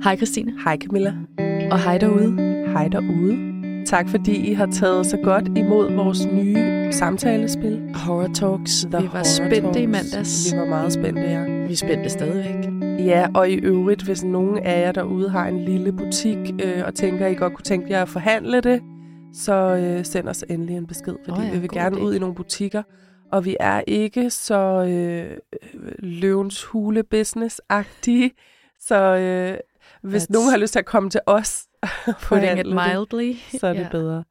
Hej Christine. Hej Camilla. Og hej derude. Hej derude. Tak fordi I har taget så godt imod vores nye samtalespil. Horror Talks. Vi var spændte i mandags. Vi var meget spændte, ja. Vi er spændte stadigvæk. Ja, og i øvrigt, hvis nogen af jer derude har en lille butik og tænker, at I godt kunne tænke jer at forhandle det, så send os endelig en besked, fordi vi vil gerne ud i nogle butikker. Og vi er ikke så løvens hule business-agtige, så hvis nogen har lyst til at komme til os og putting it mildly, så er det bedre.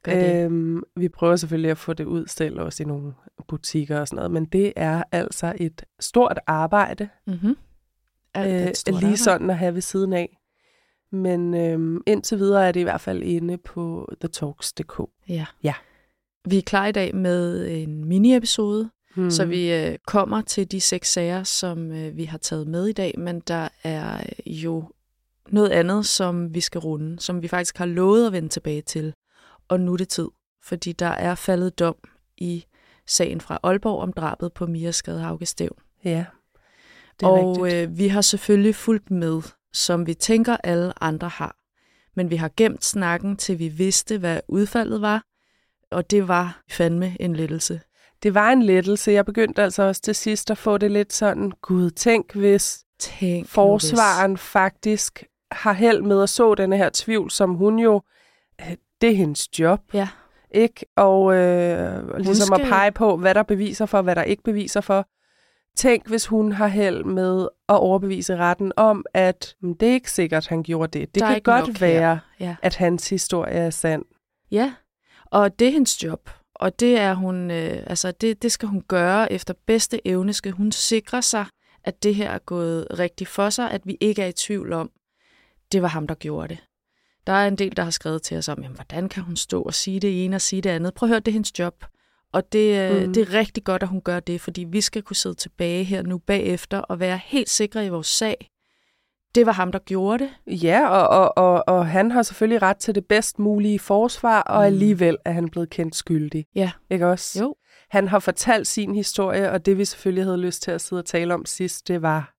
Vi prøver selvfølgelig at få det udstilt også i nogle butikker og sådan noget, men det er altså et stort arbejde. Mm-hmm. Lige sådan at have ved siden af. Men indtil videre er det i hvert fald inde på thetalks.dk. Ja. Vi er klar i dag med en mini-episode, så vi kommer til de 6 sager, som vi har taget med i dag, men der er jo noget andet, som vi skal runde, som vi faktisk har lovet at vende tilbage til. Og nu er det tid, fordi der er faldet dom i sagen fra Aalborg om drabet på Mia Skadehauge Stevn. Ja, det er og rigtigt. Vi har selvfølgelig fulgt med, som vi tænker alle andre har. Men vi har gemt snakken, til vi vidste, hvad udfaldet var, og det var fandme en lettelse. Det var en lettelse. Jeg begyndte altså også til sidst at få det lidt sådan, gud, tænk hvis forsvaren faktisk har held med at så denne her tvivl, som hun jo, det er hendes job. Ja. Ikke? Og ligesom at pege på, hvad der beviser for, hvad der ikke beviser for. Tænk, hvis hun har held med at overbevise retten om, at det er ikke sikkert, han gjorde det. Det kan godt være, at hans historie er sand. Ja, og det er hendes job. Og det er hun, det skal hun gøre efter bedste evne. Skal hun sikre sig, at det her er gået rigtigt for sig, at vi ikke er i tvivl om, det var ham, der gjorde det. Der er en del, der har skrevet til os om, jamen, hvordan kan hun stå og sige det ene og sige det andet. Prøv at høre, det er hendes job. Og det er rigtig godt, at hun gør det, fordi vi skal kunne sidde tilbage her nu bagefter og være helt sikre i vores sag. Det var ham, der gjorde det. Ja, og han har selvfølgelig ret til det bedst mulige forsvar, og alligevel er han blevet kendt skyldig. Ja. Ikke også? Jo. Han har fortalt sin historie, og det vi selvfølgelig havde lyst til at sidde og tale om sidst, det var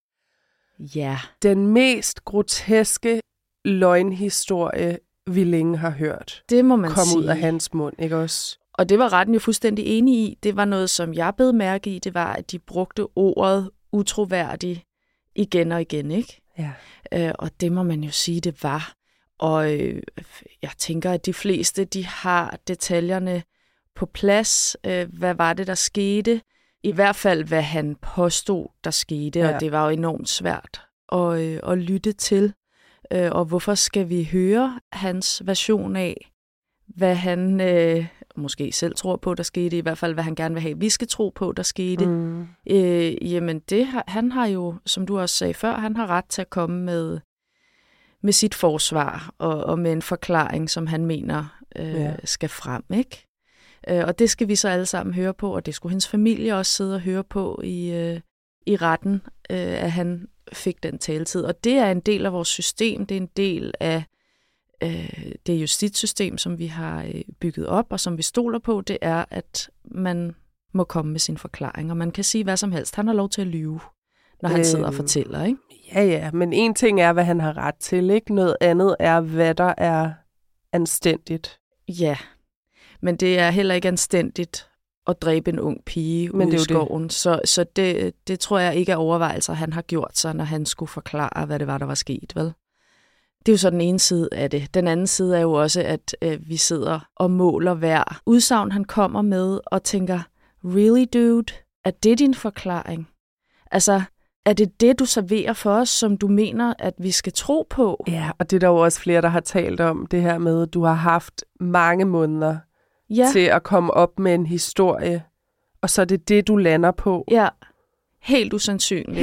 den mest groteske løgnhistorie, vi længe har hørt. Det må man sige. Kom ud af hans mund, ikke også? Og det var retten jo fuldstændig enig i. Det var noget, som jeg bed mærke i. Det var, at de brugte ordet utroværdig igen og igen, ikke? Ja. Og det må man jo sige, det var. Og jeg tænker, at de fleste, de har detaljerne på plads. Hvad var det, der skete? I hvert fald, hvad han påstod, der skete. Ja. Og det var jo enormt svært at lytte til. Og hvorfor skal vi høre hans version af, hvad han måske selv tror på, der skete, i hvert fald hvad han gerne vil have, vi skal tro på, der skete. Jamen han har jo, som du også sagde før, han har ret til at komme med sit forsvar og med en forklaring, som han mener skal frem, ikke? Og det skal vi så alle sammen høre på, og det skulle hendes familie også sidde og høre på i retten, at han fik den taletid. Og det er en del af vores system, det er en del af det justitssystem, som vi har bygget op, og som vi stoler på, det er, at man må komme med sin forklaring, og man kan sige hvad som helst. Han har lov til at lyve, når han sidder og fortæller, ikke? Ja, men en ting er, hvad han har ret til, ikke? Noget andet er, hvad der er anstændigt. Ja, men det er heller ikke anstændigt at dræbe en ung pige ude i skoven. Det. Så det tror jeg ikke er overvejelser, han har gjort sig, når han skulle forklare, hvad det var, der var sket, vel? Det er jo så den ene side af det. Den anden side er jo også, at vi sidder og måler hver udsagn, han kommer med, og tænker, really dude, er det din forklaring? Altså, er det, du serverer for os, som du mener, at vi skal tro på? Ja, og det er der jo også flere, der har talt om, det her med, at du har haft mange måneder til at komme op med en historie, og så er det, du lander på. Ja. Helt usandsynligt.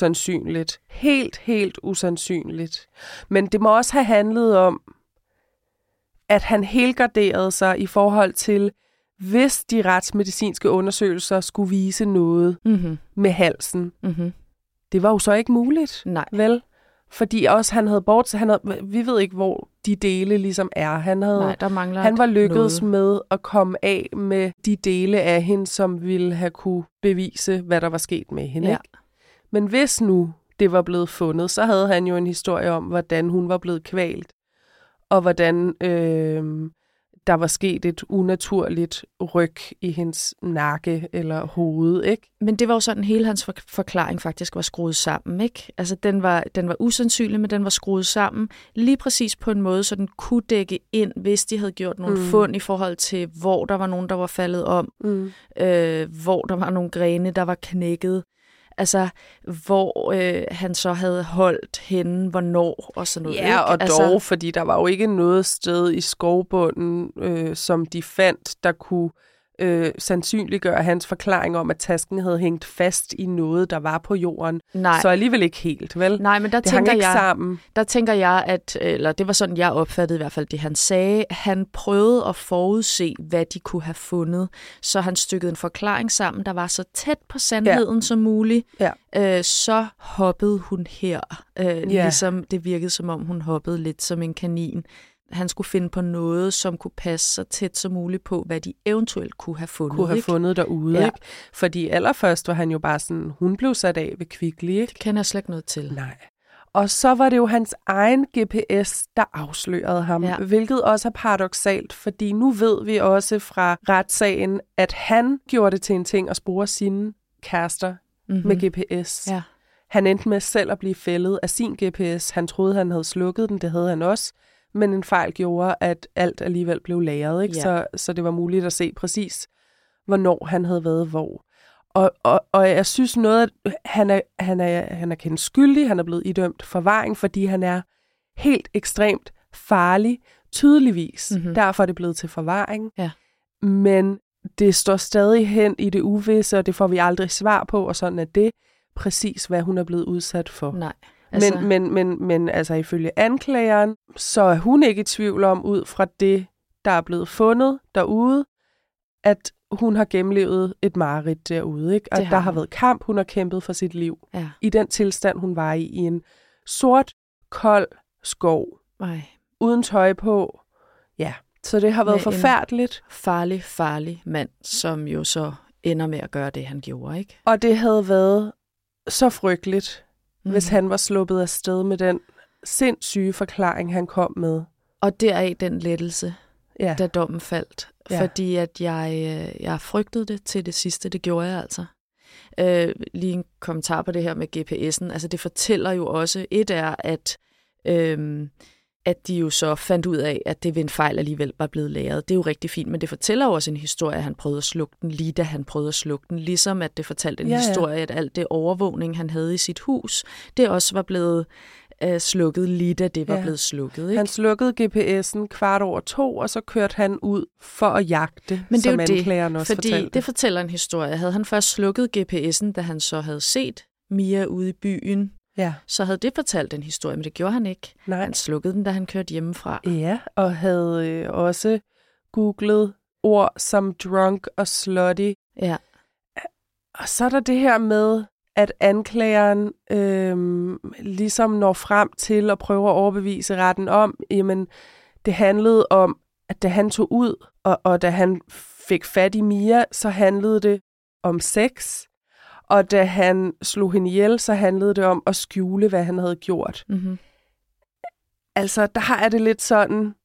Helt usandsynligt. Men det må også have handlet om, at han helgarderede sig i forhold til, hvis de retsmedicinske undersøgelser skulle vise noget med halsen. Mm-hmm. Det var jo så ikke muligt. Nej. Vel? Fordi også han havde vi ved ikke, hvor de dele ligesom er. Han var lykkedes med at komme af med de dele af hende, som ville have kunne bevise, hvad der var sket med hende. Ja. Ikke? Men hvis nu det var blevet fundet, så havde han jo en historie om, hvordan hun var blevet kvalt, og hvordan der var sket et unaturligt ryg i hendes nakke eller hoved, ikke? Men det var jo sådan, hele hans forklaring faktisk var skruet sammen, ikke? Altså, den var usandsynlig, men den var skruet sammen lige præcis på en måde, så den kunne dække ind, hvis de havde gjort nogle fund i forhold til, hvor der var nogen, der var faldet om, hvor der var nogle grene, der var knækket. Altså, hvor han så havde holdt henne, hvornår og sådan noget. Ja, ikke? og dog, fordi der var jo ikke noget sted i skovbunden, som de fandt, der kunne sandsynliggøre hans forklaring om, at tasken havde hængt fast i noget, der var på jorden. Nej. Så alligevel ikke helt, vel? Nej, men der tænker jeg, at, eller det var sådan, jeg opfattede i hvert fald det, han sagde. Han prøvede at forudse, hvad de kunne have fundet, så han stykkede en forklaring sammen, der var så tæt på sandheden som muligt. Ja. Så hoppede hun her, ligesom det virkede, som om hun hoppede lidt som en kanin. Han skulle finde på noget, som kunne passe så tæt som muligt på, hvad de eventuelt kunne have fundet. Fundet derude, ikke? Fordi allerførst var han jo bare sådan, hun blev sat af ved Kvickly, ikke? Det kender jeg slet ikke noget til. Nej. Og så var det jo hans egen GPS, der afslørede ham, hvilket også er paradoksalt, fordi nu ved vi også fra retssagen, at han gjorde det til en ting at spore sine kærester med GPS. Ja. Han endte med selv at blive fældet af sin GPS. Han troede, han havde slukket den, det havde han også. Men en fejl gjorde, at alt alligevel blev lagret, ikke? Ja. Så det var muligt at se præcis, hvornår han havde været hvor. Og jeg synes noget, at han er kendt skyldig, han er blevet idømt forvaring, fordi han er helt ekstremt farlig, tydeligvis. Derfor er det blevet til forvaring. Ja. Men det står stadig hen i det uvisse, og det får vi aldrig svar på, og sådan er det præcis, hvad hun er blevet udsat for. Nej. Altså. Men altså ifølge anklageren, så er hun ikke i tvivl om, ud fra det, der er blevet fundet derude, at hun har gennemlevet et mareridt derude, ikke? Og der har været kamp, hun har kæmpet for sit liv. Ja. I den tilstand, hun var i en sort, kold skov. Uden tøj på. Ja, så det har været forfærdeligt. Farlig mand, som jo så ender med at gøre det, han gjorde, ikke? Og det havde været så frygteligt, hvis han var sluppet af sted med den sindssyge forklaring, han kom med. Og deraf den lettelse, da dommen faldt. Ja. Fordi at jeg frygtede det til det sidste, det gjorde jeg altså. Lige en kommentar på det her med GPS'en. Altså det fortæller jo også, et er, at de jo så fandt ud af, at det ved en fejl alligevel var blevet lagret. Det er jo rigtig fint, men det fortæller jo også en historie, at han prøvede at slukke den, lige da han prøvede at slukke den. Ligesom at det fortalte en historie, at alt det overvågning, han havde i sit hus, det også var blevet slukket, lige da det var blevet slukket. Ikke? Han slukkede GPS'en 2:15, og så kørte han ud for at jagte, men det som anklageren også fordi fortalte. Det fortæller en historie. Havde han først slukket GPS'en, da han så havde set Mia ude i byen, så havde det fortalt en historie, men det gjorde han ikke. Nej. Han slukkede den, da han kørte hjemmefra. Ja, og havde også googlet ord som drunk og slutty. Ja. Og så er der det her med, at anklageren ligesom når frem til at prøve at overbevise retten om, jamen det handlede om, at da han tog ud, og da han fik fat i Mia, så handlede det om sex. Og da han slog hende ihjel, så handlede det om at skjule, hvad han havde gjort. Altså, der har jeg det lidt sådan,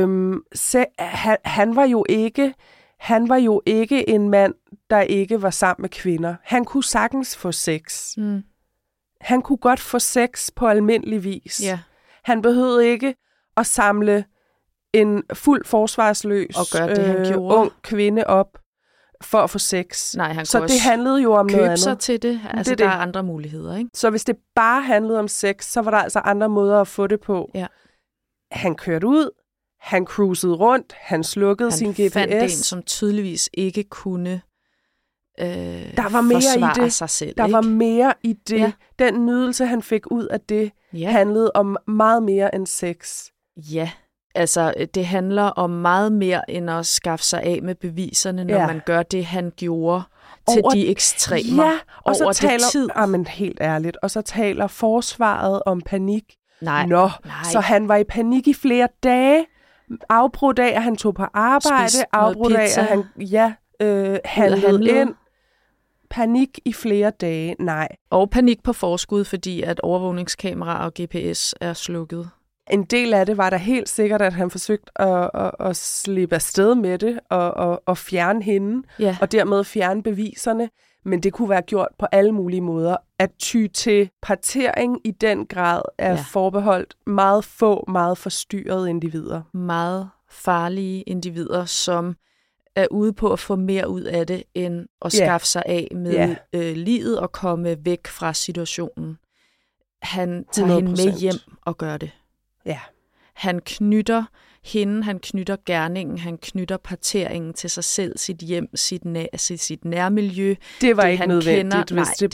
han var jo ikke en mand, der ikke var sammen med kvinder. Han kunne sagtens få sex. Han kunne godt få sex på almindelig vis. Yeah. Han behøvede ikke at samle en fuld forsvarsløs og gøre det, han gjorde. Ung kvinde op for at få sex. Nej, han så kunne det handlede jo om noget andet. Købe sig til det. Altså, der er andre muligheder, ikke? Så hvis det bare handlede om sex, så var der altså andre måder at få det på. Ja. Han kørte ud, han cruisede rundt, han slukkede sin GPS. Han fandt en, som tydeligvis ikke kunne der var mere forsvare i det. Sig selv. Der ikke? var mere i det. Ja. Den nydelse, han fik ud af det, handlede om meget mere end sex. Ja, altså det handler om meget mere end at skaffe sig af med beviserne, når man gør det, han gjorde til de ekstremer. Ja, og over så taler, tid. Men helt ærligt, og så taler forsvaret om panik. Nej. Så han var i panik i flere dage. Afbrudt af, at han tog på arbejde. Afbrudt af, at han handlede ind. panik i flere dage, nej. Og panik på forskud, fordi at overvågningskamera og GPS er slukket. En del af det var der helt sikkert, at han forsøgte at slippe afsted med det og fjerne hende, og dermed fjerne beviserne. Men det kunne være gjort på alle mulige måder. At ty til partering i den grad er forbeholdt meget få, meget forstyrrede individer. Meget farlige individer, som er ude på at få mere ud af det, end at skaffe sig af med livet og komme væk fra situationen. Han tager 100%. Hende med hjem og gør det. Ja. Han knytter hende, han knytter gerningen, han knytter parteringen til sig selv, sit hjem, sit nærmiljø. Det var ikke nødvendigt,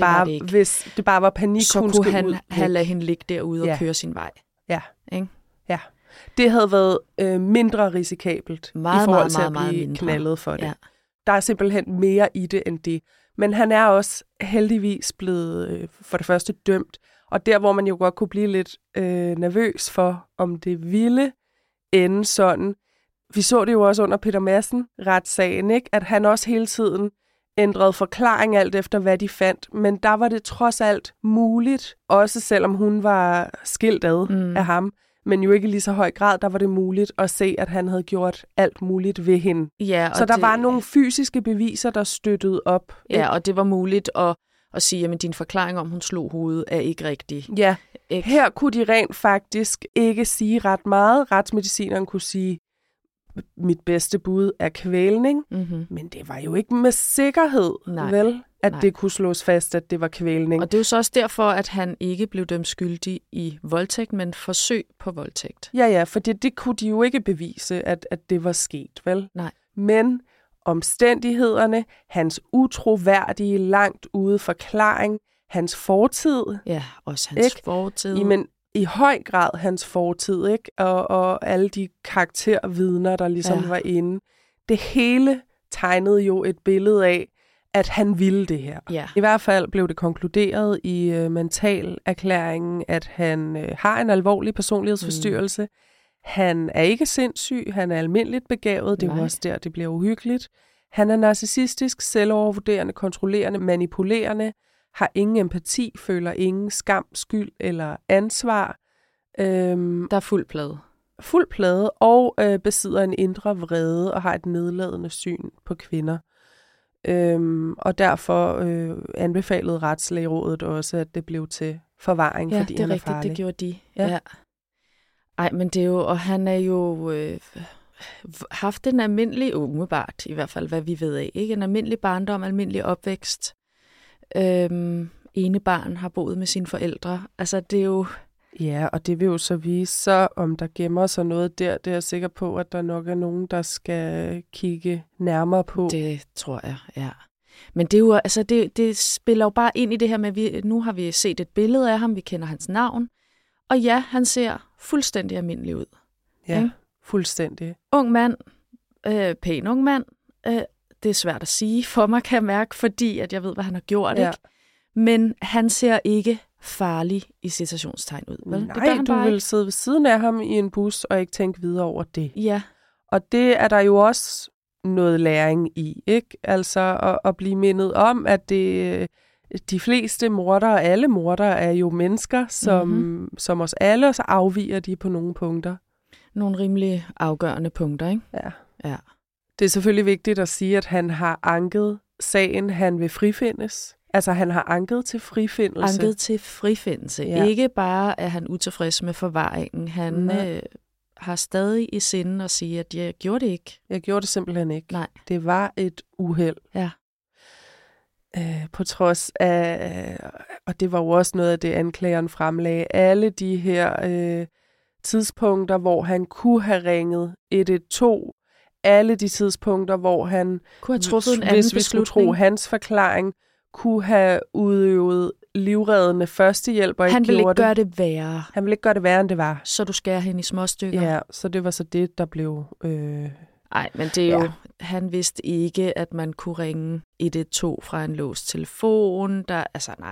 hvis det bare var panik, så hun kunne han have ladet hende ligge derude og køre sin vej. Ja. Ikke? Ja. Det havde været mindre risikabelt meget, i forhold til meget, at blive mindre. knaldet for det. Ja. Der er simpelthen mere i det end det. Men han er også heldigvis blevet for det første dømt. Og der, hvor man jo godt kunne blive lidt nervøs for, om det ville ende sådan. Vi så det jo også under Peter Madsen retssagen, ikke? At han også hele tiden ændrede forklaring alt efter, hvad de fandt. Men der var det trods alt muligt, også selvom hun var skilt ad af ham, men jo ikke i lige så høj grad, der var det muligt at se, at han havde gjort alt muligt ved hende. Ja, så der var nogle fysiske beviser, der støttede op. Ja, og det var muligt at sige, at din forklaring om, hun slog hovedet, er ikke rigtig. Ja, her kunne de rent faktisk ikke sige ret meget. Retsmedicineren kunne sige, mit bedste bud er kvælning, men det var jo ikke med sikkerhed, vel, at det kunne slås fast, at det var kvælning. Og det er jo så også derfor, at han ikke blev dømt skyldig i voldtægt, men forsøg på voldtægt. Ja, for det kunne de jo ikke bevise, at det var sket, vel? Nej. Men omstændighederne, hans utroværdige, langt ude forklaring, hans fortid. Ja, også hans fortid. Men i høj grad hans fortid, ikke? Og alle de karaktervidner, der ligesom var inde. Det hele tegnede jo et billede af, at han ville det her. Ja. I hvert fald blev det konkluderet i mentalerklæringen, at han har en alvorlig personlighedsforstyrrelse. Han er ikke sindssyg, han er almindeligt begavet, det er også der, det bliver uhyggeligt. Han er narcissistisk, selvovervurderende, kontrollerende, manipulerende, har ingen empati, føler ingen skam, skyld eller ansvar. Der er fuld plade. Fuld plade, og besidder en indre vrede og har et nedladende syn på kvinder. Og derfor anbefalede Retslægerådet også, at det blev til forvaring, fordi han er farlig. Ja, det er rigtigt, det gjorde de. Ja. Ej, men det er jo, og han er jo haft en almindelig, umiddelbart i hvert fald, hvad vi ved af, ikke? En almindelig barndom, almindelig opvækst. Ene barn har boet med sine forældre. Altså, det er jo... Ja, og det vil jo så vise sig, om der gemmer sig noget der. Det er jeg sikker på, at der nok er nogen, der skal kigge nærmere på. Det tror jeg, ja. Men det er jo, altså, det spiller jo bare ind i det her med, nu har vi set et billede af ham, vi kender hans navn. Og ja, han ser fuldstændig almindelig ud. Ja, fuldstændig. Ung mand, pæn ung mand. Det er svært at sige for mig, kan jeg mærke, fordi at jeg ved, hvad han har gjort. Ikke? Men han ser ikke farlig i citationstegn ud. Vel? Nej, det du vil sidde ved siden af ham i en bus og ikke tænke videre over det. Ja. Og det er der jo også noget læring i, ikke? Altså at blive mindet om, at de fleste mordere, alle mordere, er jo mennesker, som os alle, og så afviger de på nogle punkter. Nogle rimelig afgørende punkter, ikke? Ja. Det er selvfølgelig vigtigt at sige, at han har anket sagen, han vil frifindes. Altså, han har anket til frifindelse. Anket til frifindelse. Ja. Ikke bare, at han utilfreds med forvaringen. Han har stadig i sinde at sige, at jeg gjorde det ikke. Jeg gjorde det simpelthen ikke. Nej. Det var et uheld. Ja. På trods af, og det var jo også noget af det, anklageren fremlagde, alle de her tidspunkter, hvor han kunne have ringet 112, alle de tidspunkter, hvor han kunne have truffet en anden hvis vi skulle tro hans forklaring, kunne have udøvet livreddende førstehjælp, og han ikke ville gjorde ikke gøre det værre. Han ville ikke gøre det værre, end det var. Så du skærer hende i små stykker. Ja, så det var så det, der blev... Nej, men det er jo... Han vidste ikke, at man kunne ringe 112 fra en låst telefon. Der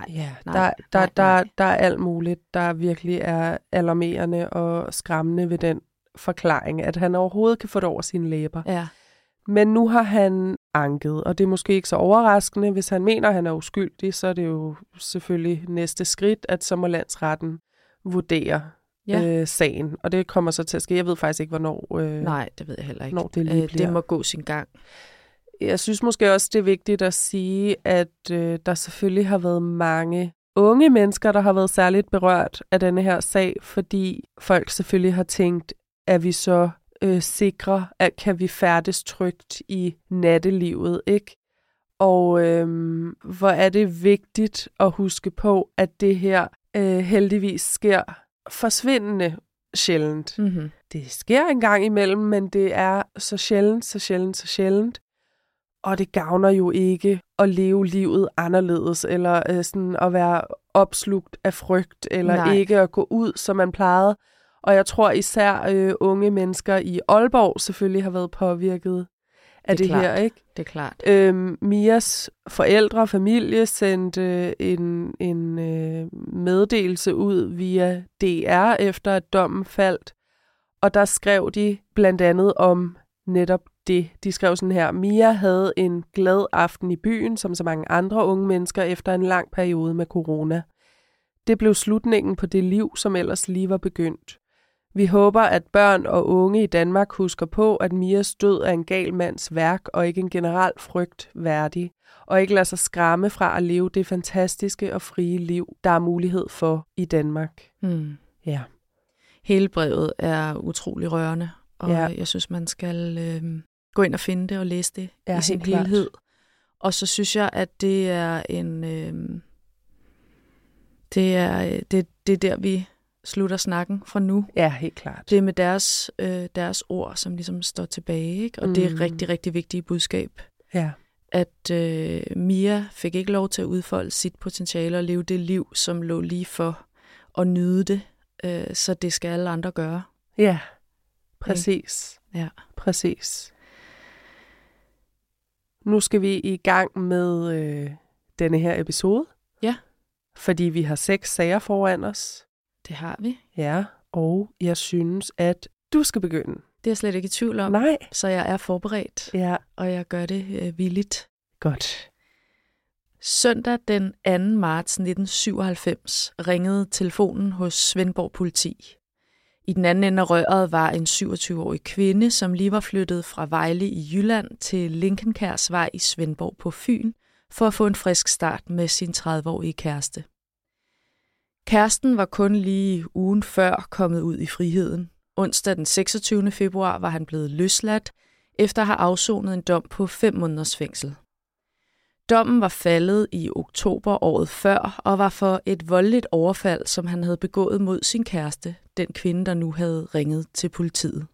er alt muligt, der virkelig er alarmerende og skræmmende ved den forklaring, at han overhovedet kan få det over sine læber. Ja. Men nu har han anket, og det er måske ikke så overraskende. Hvis han mener, at han er uskyldig, så er det jo selvfølgelig næste skridt, at så må landsretten vurdere sagen. Og det kommer så til at ske. Jeg ved faktisk ikke, hvornår. Nej, det ved jeg heller ikke. Når det lige bliver. Det må gå sin gang. Jeg synes måske også, det er vigtigt at sige, at der selvfølgelig har været mange unge mennesker, der har været særligt berørt af denne her sag, fordi folk selvfølgelig har tænkt, at vi så sikre, at kan vi færdes trygt i nattelivet, ikke? Og hvor er det vigtigt at huske på, at det her heldigvis sker forsvindende sjældent. Mm-hmm. Det sker en gang imellem, men det er så sjældent. Og det gavner jo ikke at leve livet anderledes, eller sådan at være opslugt af frygt, eller ikke at gå ud, som man plejede. Og jeg tror især unge mennesker i Aalborg selvfølgelig har været påvirket af det her, ikke? Det er klart. Mias forældre og familie sendte en meddelelse ud via DR, efter at dommen faldt. Og der skrev de blandt andet om netop det. De skrev sådan her: Mia havde en glad aften i byen, som så mange andre unge mennesker, efter en lang periode med corona. Det blev slutningen på det liv, som ellers lige var begyndt. Vi håber, at børn og unge i Danmark husker på, at Mias død er en gal mands værk og ikke en generel frygt værdig, og ikke lader sig skræmme fra at leve det fantastiske og frie liv, der er mulighed for i Danmark. Mm. Ja. Hele brevet er utrolig rørende, og jeg synes, man skal gå ind og finde det og læse det i sin helhed. Og så synes jeg, at det er det er der, vi slutter snakken fra nu. Ja, helt klart. Det er med deres ord, som ligesom står tilbage, ikke? Og det er rigtig, rigtig vigtigt budskab. Ja. At Mia fik ikke lov til at udfolde sit potentiale og leve det liv, som lå lige for at nyde det. Så det skal alle andre gøre. Ja, præcis. Ja. Præcis. Nu skal vi i gang med denne her episode. Ja. Fordi vi har 6 sager foran os. Det har vi. Ja, og jeg synes, at du skal begynde. Det er jeg slet ikke i tvivl om. Nej. Så jeg er forberedt, og jeg gør det villigt. Godt. Søndag den 2. marts 1997 ringede telefonen hos Svendborg Politi. I den anden ende af røret var en 27-årig kvinde, som lige var flyttet fra Vejle i Jylland til Linkenkærsvej i Svendborg på Fyn, for at få en frisk start med sin 30-årige kæreste. Kæresten var kun lige ugen før kommet ud i friheden. Onsdag den 26. februar var han blevet løsladt, efter at have afsonet en dom på 5 måneders fængsel. Dommen var faldet i oktober året før, og var for et voldeligt overfald, som han havde begået mod sin kæreste, den kvinde, der nu havde ringet til politiet.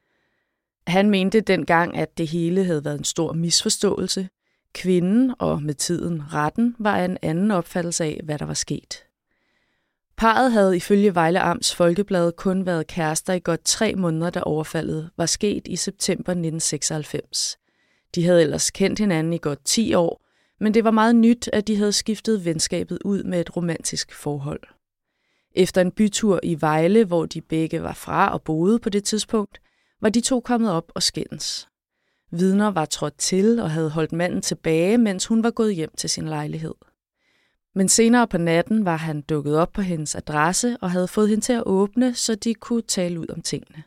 Han mente dengang, at det hele havde været en stor misforståelse. Kvinden og med tiden retten var af en anden opfattelse af, hvad der var sket. Parret havde ifølge Vejle Amts Folkeblad kun været kærester i godt 3 måneder, da overfaldet var sket i september 1996. De havde ellers kendt hinanden i godt 10 år, men det var meget nyt, at de havde skiftet venskabet ud med et romantisk forhold. Efter en bytur i Vejle, hvor de begge var fra og boede på det tidspunkt, var de to kommet op og skændes. Vidner var trådt til og havde holdt manden tilbage, mens hun var gået hjem til sin lejlighed. Men senere på natten var han dukket op på hendes adresse og havde fået hende til at åbne, så de kunne tale ud om tingene.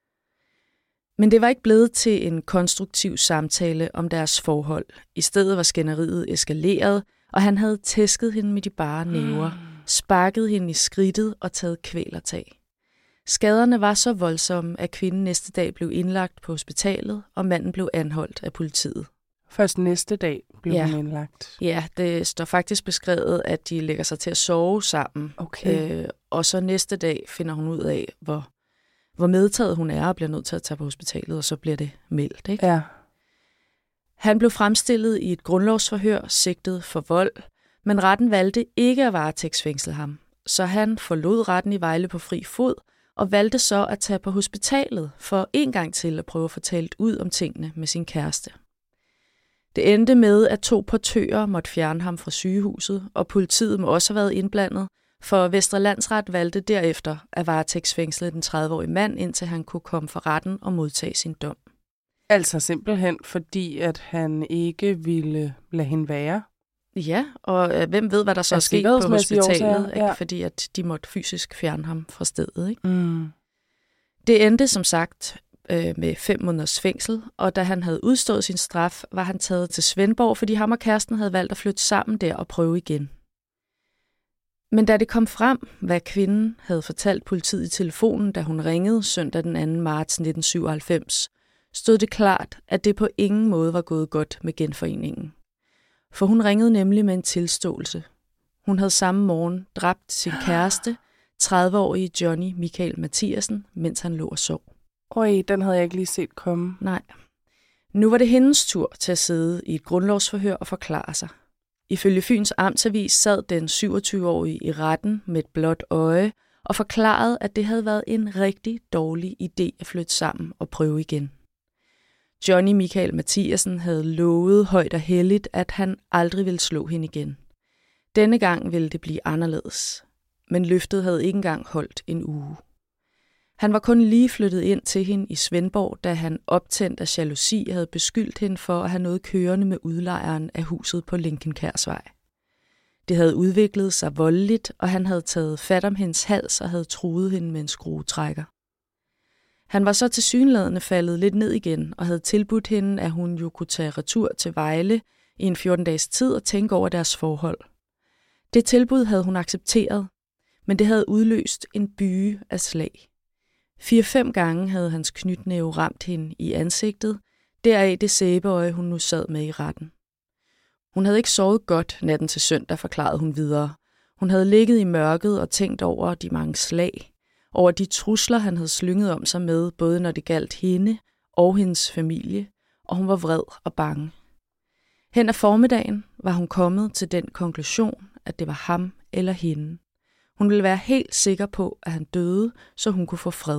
Men det var ikke blevet til en konstruktiv samtale om deres forhold. I stedet var skænderiet eskaleret, og han havde tæsket hende med de bare næver, sparket hende i skridtet og taget kvælertag. Skaderne var så voldsomme, at kvinden næste dag blev indlagt på hospitalet, og manden blev anholdt af politiet. Først næste dag blev hun indlagt? Ja, det står faktisk beskrevet, at de lægger sig til at sove sammen. Okay. Og så næste dag finder hun ud af, hvor medtaget hun er og bliver nødt til at tage på hospitalet, og så bliver det meldt. Ikke? Ja. Han blev fremstillet i et grundlovsforhør, sigtet for vold, men retten valgte ikke at varetægtsfængsle ham. Så han forlod retten i Vejle på fri fod, og valgte så at tage på hospitalet for en gang til at prøve at få talt ud om tingene med sin kæreste. Det endte med, at 2 portører måtte fjerne ham fra sygehuset, og politiet må også have været indblandet, for Vestre Landsret valgte derefter at varetægtsfængsle den 30-årige mand, indtil han kunne komme for retten og modtage sin dom. Altså simpelthen fordi, at han ikke ville lade hende være. Ja, og hvem ved, hvad der så er sket på hospitalet, ja. Fordi at de måtte fysisk fjerne ham fra stedet. Ikke? Mm. Det endte som sagt med 5 måneders fængsel, og da han havde udstået sin straf, var han taget til Svendborg, fordi ham og kæresten havde valgt at flytte sammen der og prøve igen. Men da det kom frem, hvad kvinden havde fortalt politiet i telefonen, da hun ringede søndag den 2. marts 1997, stod det klart, at det på ingen måde var gået godt med genforeningen. For hun ringede nemlig med en tilståelse. Hun havde samme morgen dræbt sin kæreste, 30-årige Johnny Michael Mathiasen, mens han lå og sov. Øj, den havde jeg ikke lige set komme. Nej. Nu var det hendes tur til at sidde i et grundlovsforhør og forklare sig. Ifølge Fyns Amtsavis sad den 27-årige i retten med et blåt øje og forklarede, at det havde været en rigtig dårlig idé at flytte sammen og prøve igen. Johnny Michael Mathiasen havde lovet højt og helligt, at han aldrig ville slå hende igen. Denne gang ville det blive anderledes, men løftet havde ikke engang holdt en uge. Han var kun lige flyttet ind til hende i Svendborg, da han optændt af jalousi havde beskyldt hende for at have noget kørende med udlejeren af huset på Linkenkærsvej. Det havde udviklet sig voldeligt, og han havde taget fat om hendes hals og havde truet hende med en skruetrækker. Han var så tilsyneladende faldet lidt ned igen og havde tilbudt hende, at hun jo kunne tage retur til Vejle i en 14-dages tid og tænke over deres forhold. Det tilbud havde hun accepteret, men det havde udløst en byge af slag. 4-5 gange havde hans knytnæve ramt hende i ansigtet, deraf det sæbeøje, hun nu sad med i retten. Hun havde ikke sovet godt natten til søndag, forklarede hun videre. Hun havde ligget i mørket og tænkt over de mange slag, over de trusler, han havde slynget om sig med, både når det galt hende og hendes familie, og hun var vred og bange. Hen ad formiddagen var hun kommet til den konklusion, at det var ham eller hende. Hun ville være helt sikker på, at han døde, så hun kunne få fred.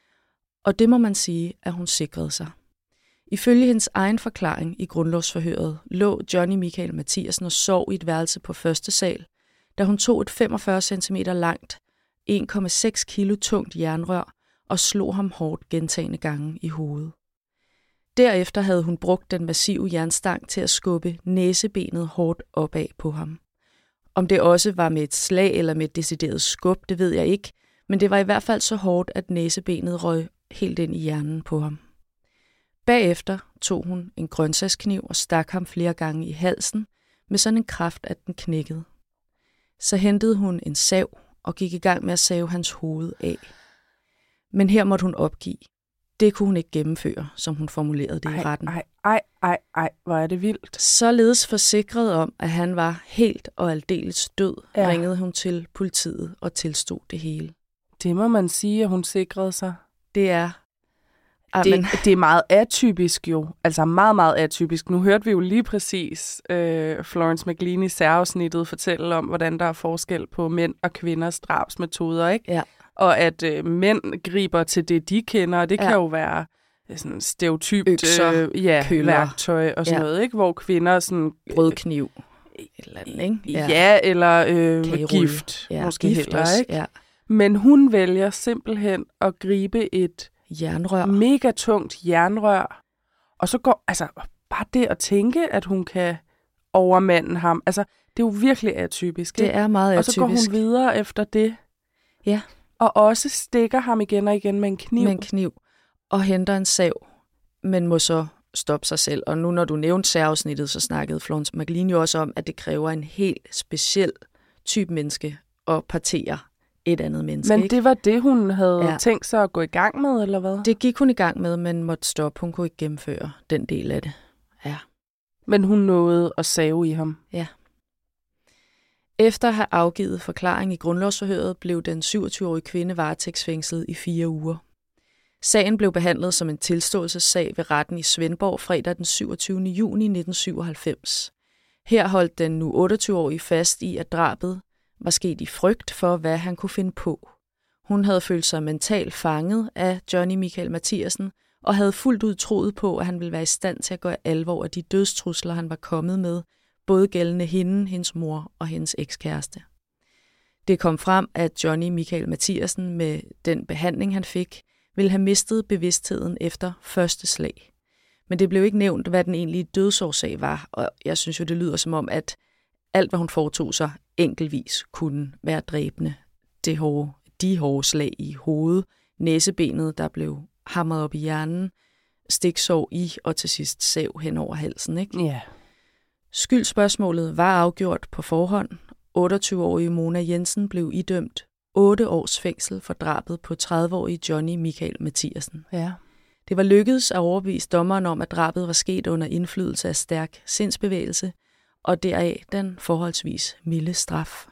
Og det må man sige, at hun sikrede sig. Ifølge hendes egen forklaring i grundlovsforhøret lå Johnny Michael Mathiasen og sov i et værelse på første sal, da hun tog et 45 cm langt, 1,6 kilo tungt jernrør og slog ham hårdt gentagne gange i hovedet. Derefter havde hun brugt den massive jernstang til at skubbe næsebenet hårdt opad på ham. Om det også var med et slag eller med et decideret skub, det ved jeg ikke, men det var i hvert fald så hårdt, at næsebenet røg helt ind i hjernen på ham. Bagefter tog hun en grøntsagskniv og stak ham flere gange i halsen med sådan en kraft, at den knækkede. Så hentede hun en sav og gik i gang med at save hans hoved af. Men her måtte hun opgive. Det kunne hun ikke gennemføre, som hun formulerede det i retten. Hvor er det vildt. Således forsikret om, at han var helt og aldeles død, ringede hun til politiet og tilstod det hele. Det må man sige, at hun sikrede sig. Det er... Det er meget atypisk jo. Altså meget, meget atypisk. Nu hørte vi jo lige præcis Florence McLean i særafsnittet fortælle om, hvordan der er forskel på mænd og kvinders drabsmetoder, ikke? Ja. Og at mænd griber til det, de kender, og det kan jo være sådan stereotypt værktøj og sådan noget, ikke? Hvor kvinder sådan... Brødkniv. Et eller andet, ikke? Ja, eller gift. Ja, måske gift heller, også, ikke? Ja. Men hun vælger simpelthen at gribe et jernrør. Mega tungt jernrør. Og så går, altså, bare det at tænke, at hun kan overmande ham. Altså, det er jo virkelig atypisk. Det er meget atypisk. Og så går hun videre efter det. Ja. Og også stikker ham igen og igen med en kniv. Med en kniv. Og henter en sav, men må så stoppe sig selv. Og nu, når du nævnte særafsnittet, så snakkede Florence McLean jo også om, at det kræver en helt speciel type menneske at partere et andet menneske. Men det var det, hun havde tænkt sig at gå i gang med, eller hvad? Det gik hun i gang med, men måtte stoppe. Hun kunne ikke gennemføre den del af det. Ja. Men hun nåede at save i ham? Ja. Efter at have afgivet forklaring i grundlovsforhøret, blev den 27-årige kvinde varetægtsfængslet i 4 uger. Sagen blev behandlet som en tilståelsessag ved retten i Svendborg fredag den 27. juni 1997. Her holdt den nu 28-årige fast i, at drabet var sket i frygt for, hvad han kunne finde på. Hun havde følt sig mentalt fanget af Johnny Michael Mathiasen og havde fuldt ud troet på, at han ville være i stand til at gøre alvor af de dødstrusler, han var kommet med, både gældende hende, hendes mor og hendes ekskæreste. Det kom frem, at Johnny Michael Mathiasen med den behandling, han fik, ville have mistet bevidstheden efter første slag. Men det blev ikke nævnt, hvad den egentlige dødsårsag var, og jeg synes jo, det lyder som om, at alt, hvad hun foretog sig, enkeltvis kunne være dræbende. De hårde slag i hovedet, næsebenet, der blev hamret op i hjernen, stiksår i og til sidst sæv hen over halsen. Ikke? Ja. Skyldspørgsmålet var afgjort på forhånd. 28-årige Mona Jensen blev idømt 8 års fængsel for drabet på 30-årige Johnny Michael Mathiasen. Ja. Det var lykkedes at overbevise dommeren om, at drabet var sket under indflydelse af stærk sindsbevægelse, og deraf den forholdsvis milde straf.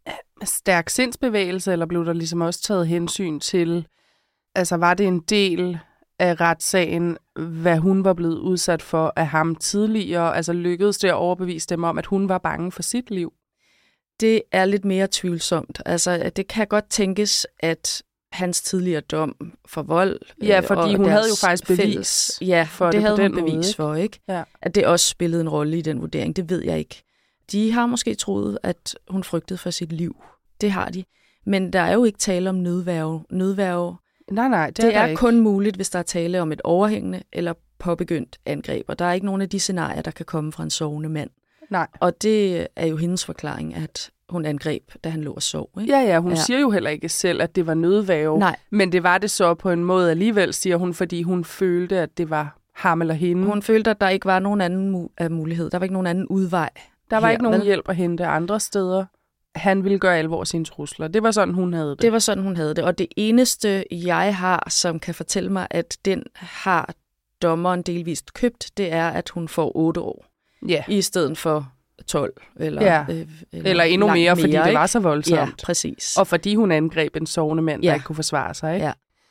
Stærk sindsbevægelse, eller blev der ligesom også taget hensyn til, altså var det en del af retssagen, hvad hun var blevet udsat for af ham tidligere? Altså lykkedes det at overbevise dem om, at hun var bange for sit liv? Det er lidt mere tvivlsomt. Altså, det kan godt tænkes, at hans tidligere dom for vold... Ja, fordi hun havde jo faktisk bevis for det havde hun bevis for, ikke? Ja. At det også spillede en rolle i den vurdering, det ved jeg ikke. De har måske troet, at hun frygtede for sit liv. Det har de. Men der er jo ikke tale om nødværge. Nej, det er kun muligt, hvis der er tale om et overhængende eller påbegyndt angreb. Og der er ikke nogen af de scenarier, der kan komme fra en sovende mand. Nej. Og det er jo hendes forklaring, at hun angreb, da han lå og sov. Ikke? Ja, hun siger jo heller ikke selv, at det var nødværge. Nej. Men det var det så på en måde alligevel, siger hun, fordi hun følte, at det var ham eller hende. Hun følte, at der ikke var nogen anden mulighed. Der var ikke nogen anden udvej. Der var ikke nogen hjælp at hente andre steder. Han ville gøre alvor sine trusler. Det var sådan, hun havde det. Det var sådan, hun havde det. Og det eneste, jeg har, som kan fortælle mig, at den har dommeren delvist købt, det er, at hun får 8 år. Ja. I stedet for 12. Eller endnu mere, fordi det var så voldsomt. Ja, præcis. Og fordi hun angreb en sovende mand, der ikke kunne forsvare sig. Ikke?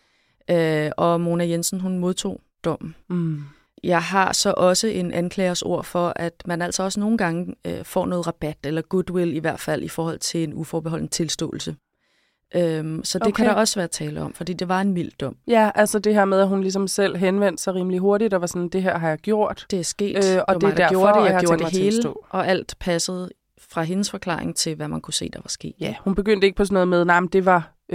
Ja. Og Mona Jensen, hun modtog dommen. Mm. Jeg har så også en anklagers ord for, at man altså også nogle gange får noget rabat, eller goodwill i hvert fald, i forhold til en uforbeholden tilståelse. Så det kan der også være tale om, fordi det var en mild dom. Ja, altså det her med, at hun ligesom selv henvendte sig rimelig hurtigt, og var sådan, det her har jeg gjort. Det er sket, og det er derfor, jeg gjorde det hele, og alt passede fra hendes forklaring til, hvad man kunne se, der var sket. Ja, hun begyndte ikke på sådan noget med, nej, men det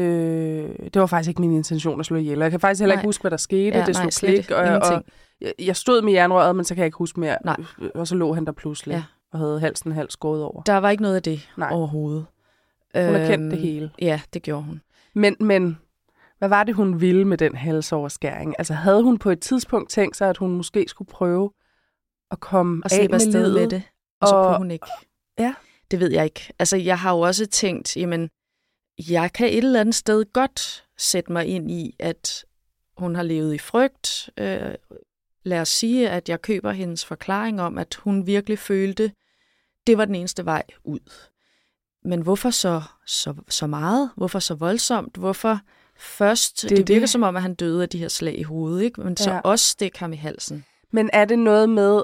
var faktisk ikke min intention at slå ihjel. Jeg kan faktisk heller ikke huske, hvad der skete. Ja, det slog klik, og jeg stod med jernrøret, men så kan jeg ikke huske mere. Nej. Og så lå han der pludselig og havde halsen halvt skåret over. Der var ikke noget af det overhovedet. Hun har kendt det hele. Ja, det gjorde hun. Men hvad var det, hun ville med den halsoverskæring? Altså havde hun på et tidspunkt tænkt sig, at hun måske skulle prøve at komme af med livet? Med det, og så kunne hun ikke. Ja. Det ved jeg ikke. Altså jeg har jo også tænkt, jamen, jeg kan et eller andet sted godt sætte mig ind i, at hun har levet i frygt. Lad os sige, at jeg køber hendes forklaring om, at hun virkelig følte, det var den eneste vej ud. Men hvorfor så meget? Hvorfor så voldsomt? Hvorfor først? Det virker som om, at han døde af de her slag i hovedet, ikke? Men så også stik ham i halsen. Men er det noget med,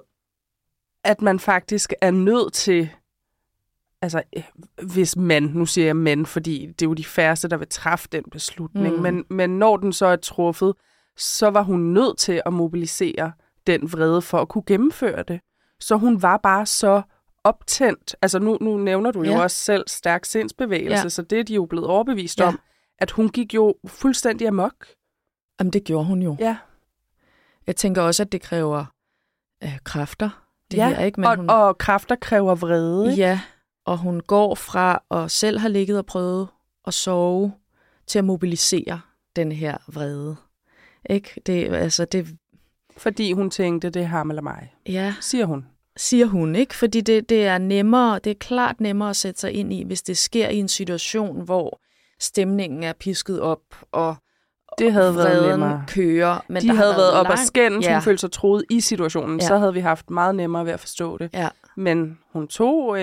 at man faktisk er nødt til, altså hvis nu siger jeg mænd, fordi det er jo de færreste, der vil træffe den beslutning, men når den så er truffet, så var hun nødt til at mobilisere den vrede for at kunne gennemføre det. Så hun var bare så optændt. Altså nu nævner du jo også selv stærk sindsbevægelse, så det er de jo blevet overbevist om, at hun gik jo fuldstændig amok. Jamen det gjorde hun jo. Ja. Jeg tænker også, at det kræver kræfter. Det her, ikke? Men og kræfter kræver vrede. Ikke? Ja, og hun går fra at selv have ligget og prøvet at sove, til at mobilisere den her vrede. Ikke? Det fordi hun tænkte, det er ham eller mig. Ja. Siger hun, ikke? Fordi det er nemmere, det er klart nemmere at sætte sig ind i, hvis det sker i en situation, hvor stemningen er pisket op, og det havde vreden kører. Men de havde været op og skændes, hun følte sig troet i situationen, så havde vi haft meget nemmere ved at forstå det. Ja. Men hun tog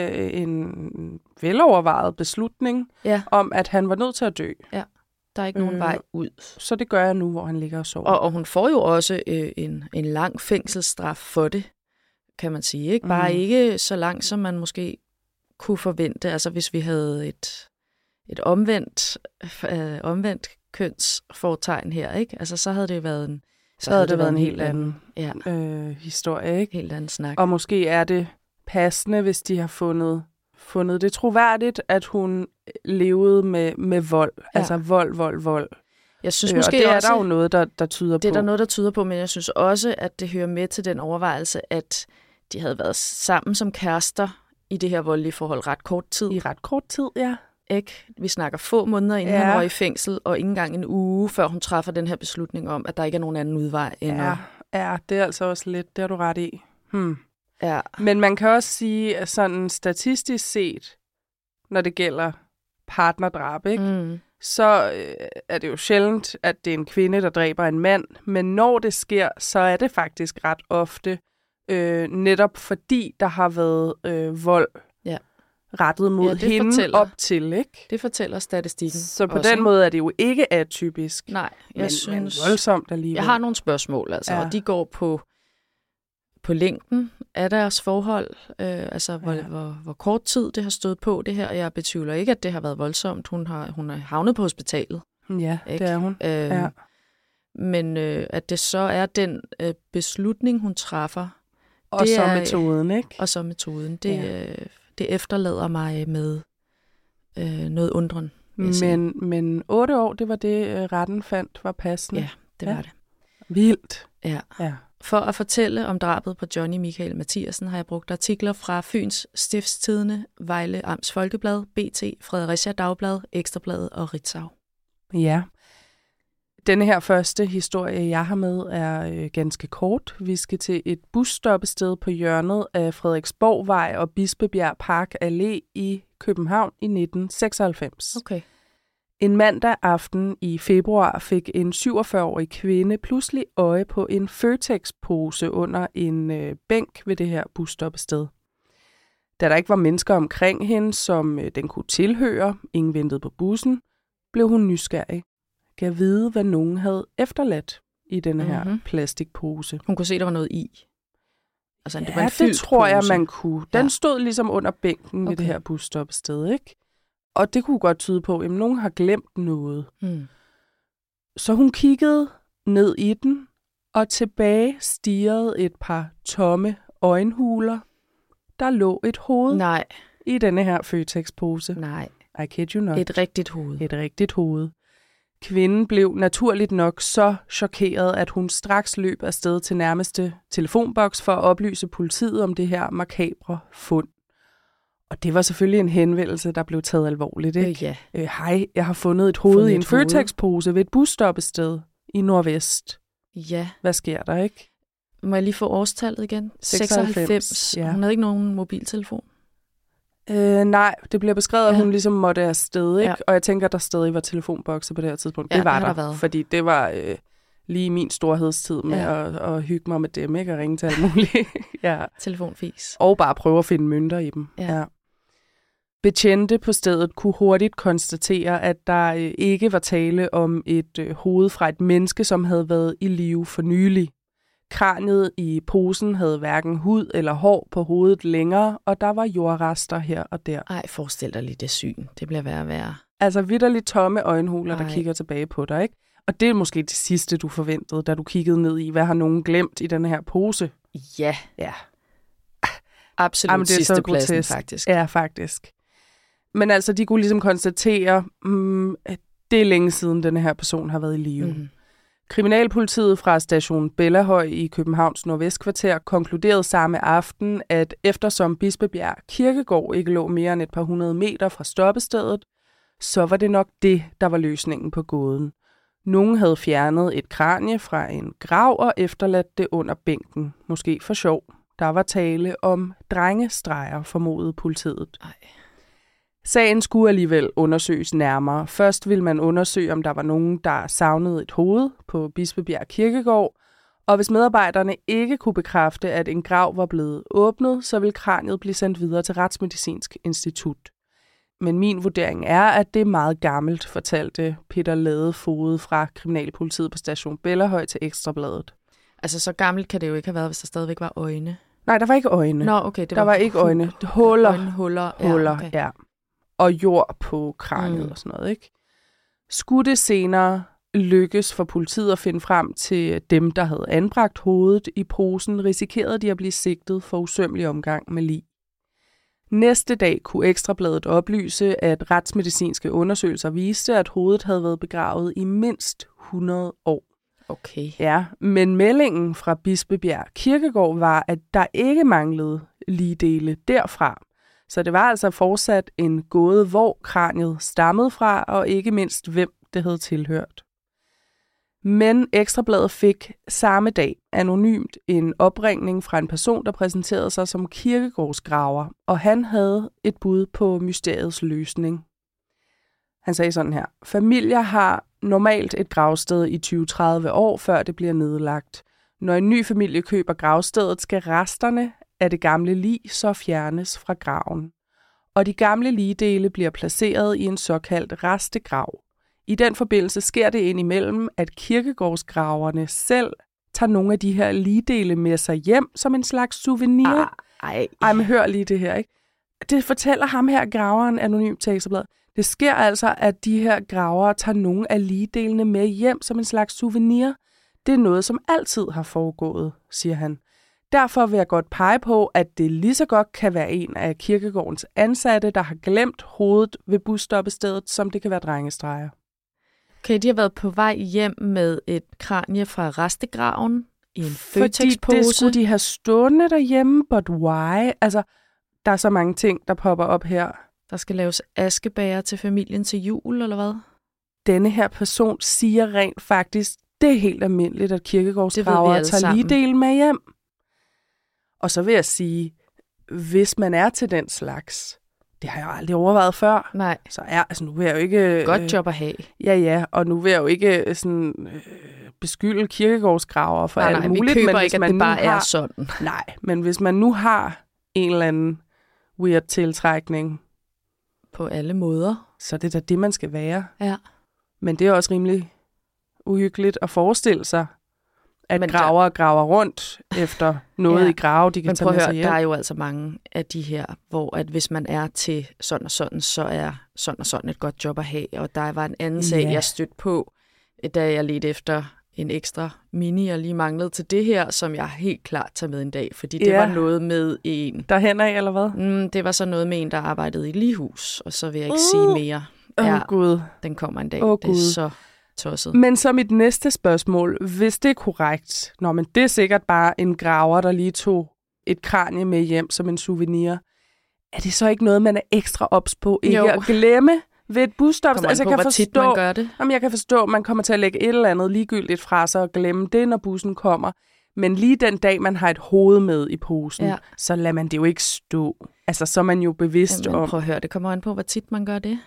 en velovervejet beslutning om, at han var nødt til at dø. Ja. Der er ikke nogen vej ud. Så det gør jeg nu, hvor han ligger og sover. Og hun får jo også en lang fængselsstraf for det, kan man sige. Ikke? Bare ikke så lang, som man måske kunne forvente. Altså hvis vi havde et omvendt kønsfortegn her, ikke? Altså så havde det været en helt anden historie, ikke? Helt anden snak. Og måske er det passende, hvis de har fundet det troværdigt, at hun levede med vold. Ja. Altså vold. Jeg synes måske og det er også, der jo noget, der tyder på. Det er der noget, der tyder på, men jeg synes også, at det hører med til den overvejelse, at de havde været sammen som kærester i det her voldelige forhold ret kort tid. I ret kort tid, ja. Ikke? Vi snakker få måneder, inden han var i fængsel, og ikke engang en uge, før hun træffer den her beslutning om, at der ikke er nogen anden udvej end Ja, det er altså også lidt, det har du ret i. Ja. Men man kan også sige, at sådan statistisk set, når det gælder partnerdrab, ikke? Så er det jo sjældent, at det er en kvinde, der dræber en mand. Men når det sker, så er det faktisk ret ofte netop fordi, der har været vold rettet mod hende op til, ikke? Det fortæller statistikken. Så på den måde er det jo ikke atypisk. Nej, jeg synes... Men voldsomt alligevel. Jeg har nogle spørgsmål, altså, og de går på længden af deres forhold, hvor kort tid det har stået på det her. Jeg betvivler ikke, at det har været voldsomt. Hun er havnet på hospitalet. Ja, ikke? Det er hun. Men at det så er den beslutning, hun træffer. Og så metoden, ikke? Og så metoden. Det efterlader mig med noget undren. Men 8 år, det var det, retten fandt var passende. Ja, det var det. Vildt. Ja. For at fortælle om drabet på Johnny Michael Mathiasen har jeg brugt artikler fra Fyns Stiftstidende, Vejle Amts Folkeblad, BT, Fredericia Dagblad, Ekstrabladet og Ritzau. Ja. Denne her første historie, jeg har med, er ganske kort. Vi skal til et busstoppested på hjørnet af Frederiksborgvej og Bispebjerg Park Allé i København i 1996. Okay. En mandag aften i februar fik en 47-årig kvinde pludselig øje på en Føtex-pose under en bænk ved det her busstoppested. Da der ikke var mennesker omkring hende, som den kunne tilhøre, ingen ventede på bussen, blev hun nysgerrig. Kan vide, hvad nogen havde efterladt i denne her plastikpose. Hun kunne se, der var noget i. Altså, det var en det tror jeg, man kunne. Den stod ligesom under bænken ved det her busstoppested, ikke? Og det kunne godt tyde på, at nogen har glemt noget. Så hun kiggede ned i den, og tilbage stirrede et par tomme øjenhuler. Der lå et hoved i denne her Føtex-pose. Nej. I kid you not. Et rigtigt hoved. Et rigtigt hoved. Kvinden blev naturligt nok så chokeret, at hun straks løb afsted til nærmeste telefonboks for at oplyse politiet om det her makabre fund. Og det var selvfølgelig en henvendelse, der blev taget alvorligt, ikke? Hej, jeg har fundet et hoved i en Føtex-pose ved et busstoppested i Nordvest. Ja. Hvad sker der, ikke? Må jeg lige få årstallet igen? 96. Ja. Hun havde ikke nogen mobiltelefon? Nej, det bliver beskrevet, at hun ligesom måtte afsted, ikke? Ja. Og jeg tænker, at der stadig var telefonbokser på det her tidspunkt. Det var der, fordi det var lige min storhedstid med at hygge mig med dem, ikke? Og ringe til alt muligt. Telefonfis. Og bare prøve at finde mønter i dem. Ja. Betjente på stedet kunne hurtigt konstatere, at der ikke var tale om et hoved fra et menneske, som havde været i live for nylig. Kraniet i posen havde hverken hud eller hår på hovedet længere, og der var jordrester her og der. Ej, forestil dig lige det syn. Det bliver værre og værre. Altså vitterligt tomme øjenhuler, der kigger tilbage på dig, ikke? Og det er måske det sidste, du forventede, da du kiggede ned i, hvad har nogen glemt i den her pose? Ja. Absolut. Jamen, det er sidste pladsen, faktisk. Ja, faktisk. Men altså, de kunne ligesom konstatere, at det er længe siden, den her person har været i live. Kriminalpolitiet fra station Bellahøj i Københavns Nordvestkvarter konkluderede samme aften, at eftersom Bispebjerg Kirkegård ikke lå mere end et par 100 meter fra stoppestedet, så var det nok det, der var løsningen på gåden. Nogen havde fjernet et kranie fra en grav og efterladt det under bænken, måske for sjov. Der var tale om drengestreger, formodede politiet. Sagen skulle alligevel undersøges nærmere. Først ville man undersøge, om der var nogen, der savnede et hoved på Bispebjerg Kirkegård, og hvis medarbejderne ikke kunne bekræfte, at en grav var blevet åbnet, så ville kraniet blive sendt videre til Retsmedicinsk Institut. Men min vurdering er, at det er meget gammelt, fortalte Peter Ladefoged fra Kriminalpolitiet på station Bellahøj til Ekstrabladet. Altså, så gammelt kan det jo ikke have været, hvis der stadigvæk var øjne. Nej, der var ikke øjne. Nå, okay. Der var ikke øjne. Huller. Øjenhuller. Okay. Ja. Og jord på kraniet og sådan noget, ikke? Skulle det senere lykkes for politiet at finde frem til dem, der havde anbragt hovedet i posen, risikerede de at blive sigtet for usømmelig omgang med lig. Næste dag kunne Ekstrabladet oplyse, at retsmedicinske undersøgelser viste, at hovedet havde været begravet i mindst 100 år. Okay. Ja, men meldingen fra Bispebjerg Kirkegård var, at der ikke manglede ligdele derfra. Så det var altså fortsat en gåde, hvor kraniet stammede fra, og ikke mindst, hvem det havde tilhørt. Men Ekstrabladet fik samme dag anonymt en opringning fra en person, der præsenterede sig som kirkegårdsgraver, og han havde et bud på mysteriets løsning. Han sagde sådan her: Familier har normalt et gravsted i 20-30 år, før det bliver nedlagt. Når en ny familie køber gravstedet, skal resterne af det gamle lig så fjernes fra graven. Og de gamle ligdele bliver placeret i en såkaldt restegrav. I den forbindelse sker det indimellem, at kirkegårdsgraverne selv tager nogle af de her ligdele med sig hjem som en slags souvenir. Ej, men hør lige det her, ikke? Det fortæller ham her, graveren, anonymt til Ekstrabladet. Det sker altså, at de her gravere tager nogle af ligdelene med hjem som en slags souvenir. Det er noget, som altid har foregået, siger han. Derfor vil jeg godt pege på, at det lige så godt kan være en af kirkegårdens ansatte, der har glemt hovedet ved busstoppestedet, som det kan være drengestreger. Okay, de har været på vej hjem med et kranie fra restegraven i en Føtex-pose. Fordi det skulle de have stående derhjemme, but why? Altså, der er så mange ting, der popper op her. Der skal laves askebager til familien til jul, eller hvad? Denne her person siger rent faktisk, det er helt almindeligt, at kirkegårdsgravere tager ligdele med hjem. Og så vil jeg sige, hvis man er til den slags, det har jeg jo aldrig overvejet før. Nej. Så nu vil jeg jo ikke... Godt job at have. Ja, og nu vil jeg jo ikke beskylde kirkegårdsgravere for alt muligt. Nej, vi køber men ikke, at det bare er sådan. Nej, men hvis man nu har en eller anden weird tiltrækning... På alle måder. Så det er da det, man skal være. Ja. Men det er også rimelig uhyggeligt at forestille sig, at gravere graver rundt efter noget i grave, de kan tage med sig hjem. Der er jo altså mange af de her, hvor at hvis man er til sådan og sådan, så er sådan og sådan et godt job at have. Og der var en anden sag, jeg stødte på, da jeg ledte efter en ekstra mini, jeg lige manglede til det her, som jeg helt klart tager med en dag, fordi det var noget med en... Derhen af, eller hvad? Det var så noget med en, der arbejdede i ligehus, og så vil jeg ikke sige mere. Gud. Den kommer en dag. Det er så tosset. Men så mit næste spørgsmål, hvis det er korrekt, men det er sikkert bare en graver, der lige tog et kranie med hjem som en souvenir. Er det så ikke noget, man er ekstra ops på ikke at glemme ved et busstop? Altså, hvor tit man gør det. Jeg kan forstå, at man kommer til at lægge et eller andet ligegyldigt fra sig og glemme det, når bussen kommer. Men lige den dag, man har et hoved med i posen, så lader man det jo ikke stå. Altså, så er man jo bevidst om... Prøv at høre, det kommer an på, hvor tit man gør det.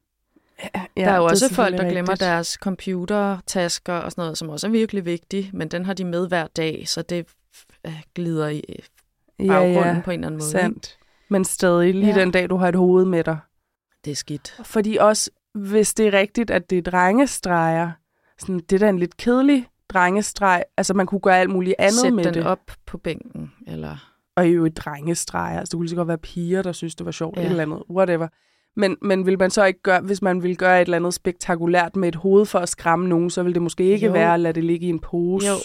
Ja, der er jo også folk, der glemmer deres computertasker og sådan noget, som også er virkelig vigtigt, men den har de med hver dag, så det glider i baggrunden på en eller anden måde. Sandt. Men stadig lige den dag, du har et hoved med dig. Det er skidt. Fordi også, hvis det er rigtigt, at det er drengestreger, sådan, det er da en lidt kedelig drengestreg, altså man kunne gøre alt muligt andet med det. Sæt den op på bænken, eller... Og jo et drengestreger, altså det kunne så godt være piger, der synes, det var sjovt, et eller andet, whatever. Men vil man så ikke gøre, hvis man vil gøre et eller andet spektakulært med et hoved for at skræmme nogen, så vil det måske ikke være at lade det ligge i en pose. Jo.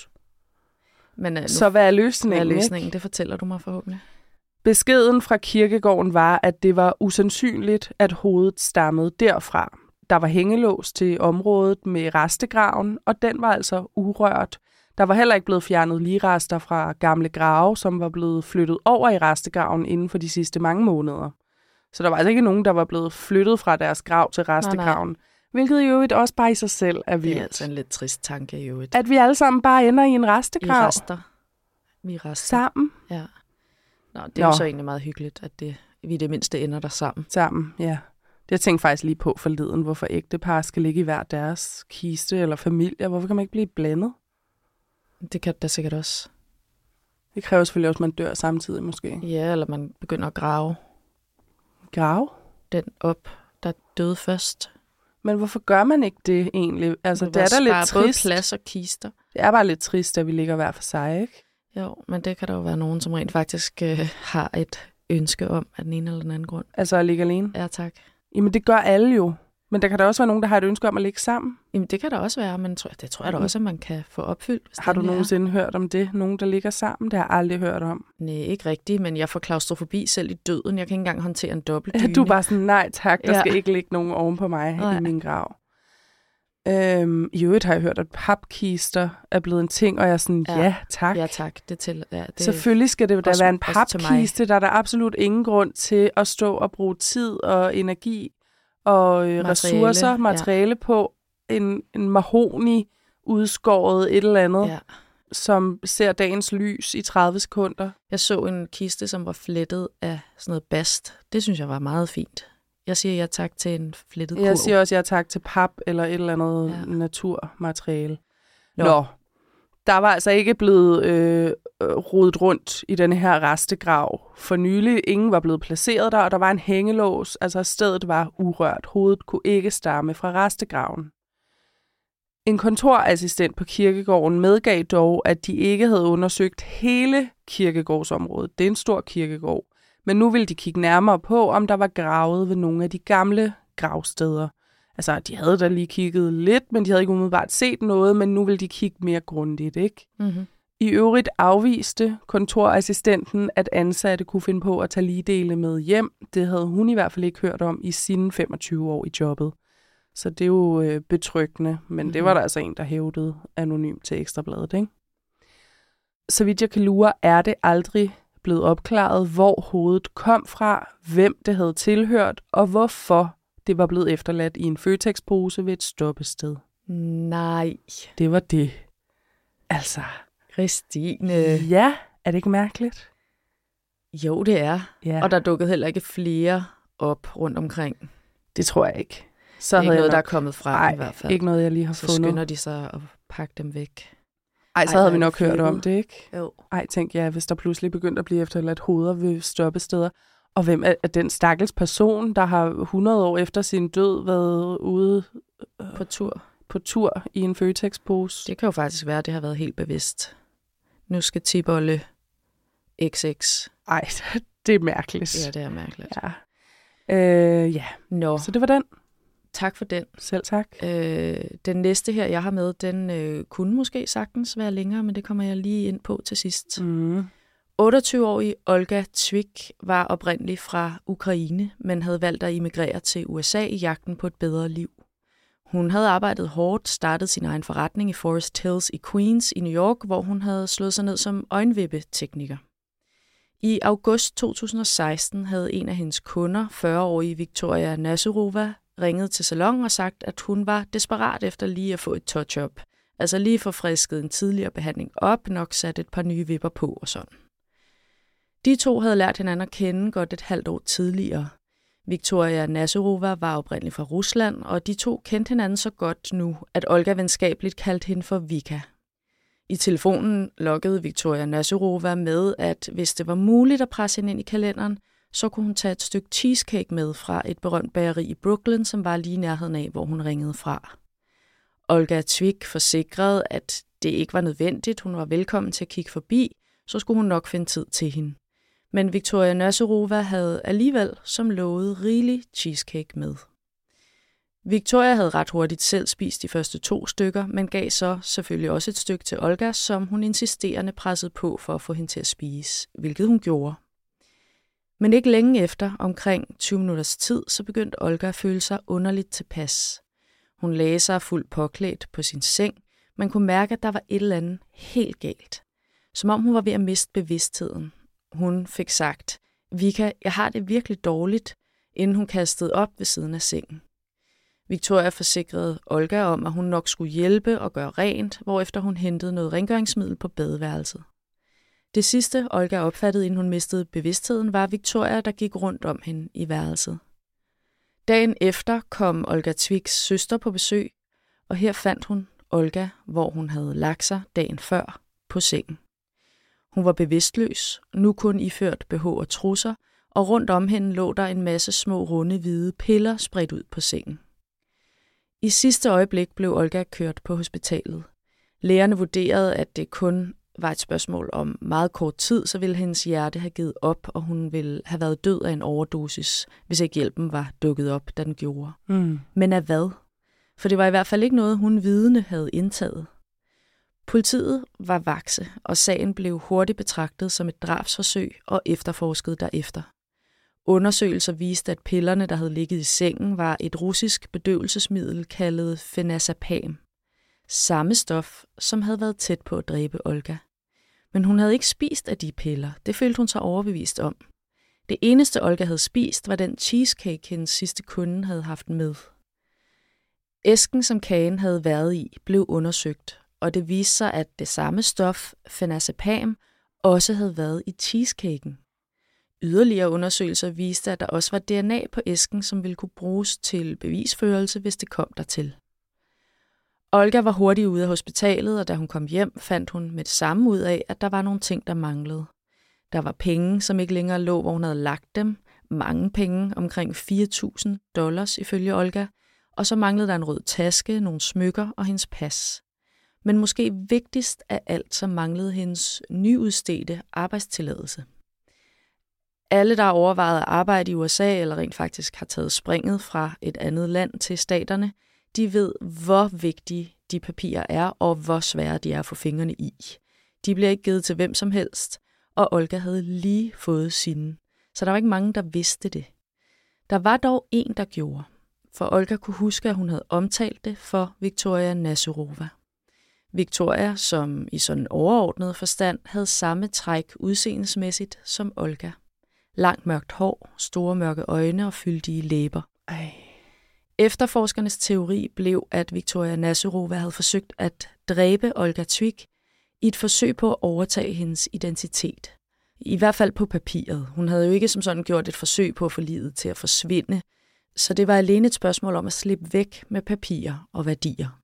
Men, så hvad er løsningen? Hvad er løsningen? Det fortæller du mig forhåbentlig. Beskeden fra kirkegården var, at det var usandsynligt, at hovedet stammede derfra. Der var hængelås til området med restegraven, og den var altså urørt. Der var heller ikke blevet fjernet ligrester fra gamle grave, som var blevet flyttet over i restegraven inden for de sidste mange måneder. Så der var altså ikke nogen, der var blevet flyttet fra deres grav til restegraven. Nej. Hvilket jo også bare i sig selv er vildt. Det er altså en lidt trist tanke jo. At vi alle sammen bare ender i en restegrav. Vi rester. Sammen. Ja. Det er jo så egentlig meget hyggeligt, at vi det mindste ender der sammen. Sammen, ja. Det jeg tænkte faktisk lige på forleden, hvorfor ægtepar skal ligge i hver deres kiste eller familie. Hvorfor kan man ikke blive blandet? Det kan da sikkert også. Det kræver selvfølgelig også, at man dør samtidig måske. Ja, eller man begynder at grave. Grave? Den op, der døde først. Men hvorfor gør man ikke det egentlig? Altså, det er da lidt trist. Både plads og kister. Det er bare lidt trist, at vi ligger hver for sig, ikke? Jo, men det kan der jo være nogen, som rent faktisk har et ønske om af den ene eller den anden grund. Altså at ligge alene? Ja, tak. Jamen, det gør alle jo. Men der kan der også være nogen, der har et ønske om at ligge sammen. Jamen, det kan der også være, men det tror jeg da også, at man kan få opfyldt. Har du nogensinde hørt om det? Nogen, der ligger sammen? Det har jeg aldrig hørt om. Nej, ikke rigtigt, men jeg får klaustrofobi selv i døden. Jeg kan ikke engang håndtere en dobbeltdyne. Du er bare sådan, nej tak, der skal ikke ligge nogen oven på mig i min grav. I øvrigt har jeg hørt, at papkister er blevet en ting, og jeg er sådan, ja tak. Ja tak, det selvfølgelig skal det da være en papkiste, der er der absolut ingen grund til at stå og bruge tid og energi og materiale på en mahogni udskåret et eller andet, som ser dagens lys i 30 sekunder. Jeg så en kiste, som var flettet af sådan noget bast. Det synes jeg var meget fint. Jeg siger ja tak til en flettet kurv. Jeg siger også ja tak til pap eller et eller andet naturmateriale. Nå, der var altså ikke blevet rodet rundt i denne her restegrav for nylig. Ingen var blevet placeret der, og der var en hængelås. Altså stedet var urørt. Hovedet kunne ikke stamme fra restegraven. En kontorassistent på kirkegården medgav dog, at de ikke havde undersøgt hele kirkegårdsområdet. Det er en stor kirkegård. Men nu ville de kigge nærmere på, om der var gravet ved nogle af de gamle gravsteder. Altså, de havde da lige kigget lidt, men de havde ikke umiddelbart set noget, men nu ville de kigge mere grundigt, ikke? Mm-hmm. I øvrigt afviste kontorassistenten, at ansatte kunne finde på at tage ligedele med hjem. Det havde hun i hvert fald ikke hørt om i sine 25 år i jobbet. Så det er jo betryggende, men det var der altså en, der hævdede anonymt til Ekstrabladet, ikke? Så vidt jeg kan lure, er det aldrig blevet opklaret, hvor hovedet kom fra, hvem det havde tilhørt, og hvorfor det var blevet efterladt i en Føtex-pose ved et stoppested. Nej. Det var det. Altså. Christine. Ja, er det ikke mærkeligt? Jo, det er. Ja. Og der dukkede heller ikke flere op rundt omkring. Det tror jeg ikke. Så det er ikke noget, der er kommet frem i hvert fald. Ikke noget, jeg lige har fundet. Så skynder de sig at pakke dem væk. Så havde vi nok hørt om det, ikke? Jo. Tænk jeg, hvis der pludselig begyndte at blive efterladt hoveder ved stoppesteder. Og hvem er den stakkels person, der har 100 år efter sin død været ude på tur i en Føtex-pose? Det kan jo faktisk være, at det har været helt bevidst. Nu skal Tibolle XX. Det er mærkeligt. Ja, det er mærkeligt. Ja. Nå. Så det var den. Tak for den. Selv tak. Den næste her, jeg har med, den kunne måske sagtens være længere, men det kommer jeg lige ind på til sidst. 28-årige Olga Tvik var oprindeligt fra Ukraine, men havde valgt at immigrere til USA i jagten på et bedre liv. Hun havde arbejdet hårdt, startet sin egen forretning i Forest Hills i Queens i New York, hvor hun havde slået sig ned som øjenvippetekniker. I august 2016 havde en af hendes kunder, 40-årige Victoria Nazarova, ringet til salon og sagt, at hun var desperat efter lige at få et touch-up. Altså lige forfrisket en tidligere behandling op, nok sat et par nye vipper på og sådan. De to havde lært hinanden at kende godt et halvt år tidligere. Victoria Nazarova var oprindeligt fra Rusland, og de to kendte hinanden så godt nu, at Olga venskabeligt kaldte hende for Vika. I telefonen lokkede Victoria Nazarova med, at hvis det var muligt at presse hende ind i kalenderen, så kunne hun tage et stykke cheesecake med fra et berømt bageri i Brooklyn, som var lige i nærheden af, hvor hun ringede fra. Olga Tvik forsikrede, at det ikke var nødvendigt, hun var velkommen til at kigge forbi, så skulle hun nok finde tid til hende. Men Victoria Nazarova havde alligevel, som lovet, rigelig cheesecake med. Victoria havde ret hurtigt selv spist de første 2 stykker, men gav så selvfølgelig også et stykke til Olga, som hun insisterende pressede på for at få hende til at spise, hvilket hun gjorde. Men ikke længe efter, omkring 20 minutters tid, så begyndte Olga at føle sig underligt tilpas. Hun lagde sig fuldt påklædt på sin seng. Man kunne mærke, at der var et eller andet helt galt. Som om hun var ved at miste bevidstheden. Hun fik sagt, Vika, jeg har det virkelig dårligt, inden hun kastede op ved siden af sengen. Victoria forsikrede Olga om, at hun nok skulle hjælpe og gøre rent, hvorefter hun hentede noget rengøringsmiddel på badeværelset. Det sidste, Olga opfattede, inden hun mistede bevidstheden, var Victoria, der gik rundt om hende i værelset. Dagen efter kom Olga Tviks søster på besøg, og her fandt hun Olga, hvor hun havde lagt sig dagen før på sengen. Hun var bevidstløs, nu kun iført BH og trusser, og rundt om hende lå der en masse små runde hvide piller spredt ud på sengen. I sidste øjeblik blev Olga kørt på hospitalet. Lægerne vurderede, at det kun var et spørgsmål om meget kort tid, så ville hendes hjerte have givet op, og hun ville have været død af en overdosis, hvis ikke hjælpen var dukket op, da den gjorde. Men af hvad? For det var i hvert fald ikke noget, hun vidende havde indtaget. Politiet var vakse, og sagen blev hurtigt betragtet som et drabsforsøg og efterforsket derefter. Undersøgelser viste, at pillerne, der havde ligget i sengen, var et russisk bedøvelsesmiddel kaldet fenazepam. Samme stof, som havde været tæt på at dræbe Olga. Men hun havde ikke spist af de piller. Det følte hun sig overbevist om. Det eneste, Olga havde spist, var den cheesecake, hendes sidste kunde havde haft med. Æsken, som kagen havde været i, blev undersøgt, og det viste sig, at det samme stof, fenazepam, også havde været i cheesecaken. Yderligere undersøgelser viste, at der også var DNA på æsken, som ville kunne bruges til bevisførelse, hvis det kom dertil. Olga var hurtigt ude af hospitalet, og da hun kom hjem, fandt hun med det samme ud af, at der var nogle ting, der manglede. Der var penge, som ikke længere lå, hvor hun havde lagt dem. Mange penge, omkring $4.000 ifølge Olga. Og så manglede der en rød taske, nogle smykker og hendes pas. Men måske vigtigst af alt, så manglede hendes nyudstedte arbejdstilladelse. Alle, der har overvejet at arbejde i USA, eller rent faktisk har taget springet fra et andet land til staterne, de ved, hvor vigtige de papirer er, og hvor svære de er at få fingrene i. De bliver ikke givet til hvem som helst, og Olga havde lige fået sine. Så der var ikke mange, der vidste det. Der var dog en, der gjorde, for Olga kunne huske, at hun havde omtalt det for Viktoria Nazarova. Viktoria, som i sådan overordnet forstand havde samme træk udseendemæssigt som Olga. Langt mørkt hår, store mørke øjne og fyldige læber. Efterforskernes teori blev, at Viktoria Nazarova havde forsøgt at dræbe Olga Twyk i et forsøg på at overtage hendes identitet. I hvert fald på papiret. Hun havde jo ikke som sådan gjort et forsøg på at få livet til at forsvinde, så det var alene et spørgsmål om at slippe væk med papirer og værdier.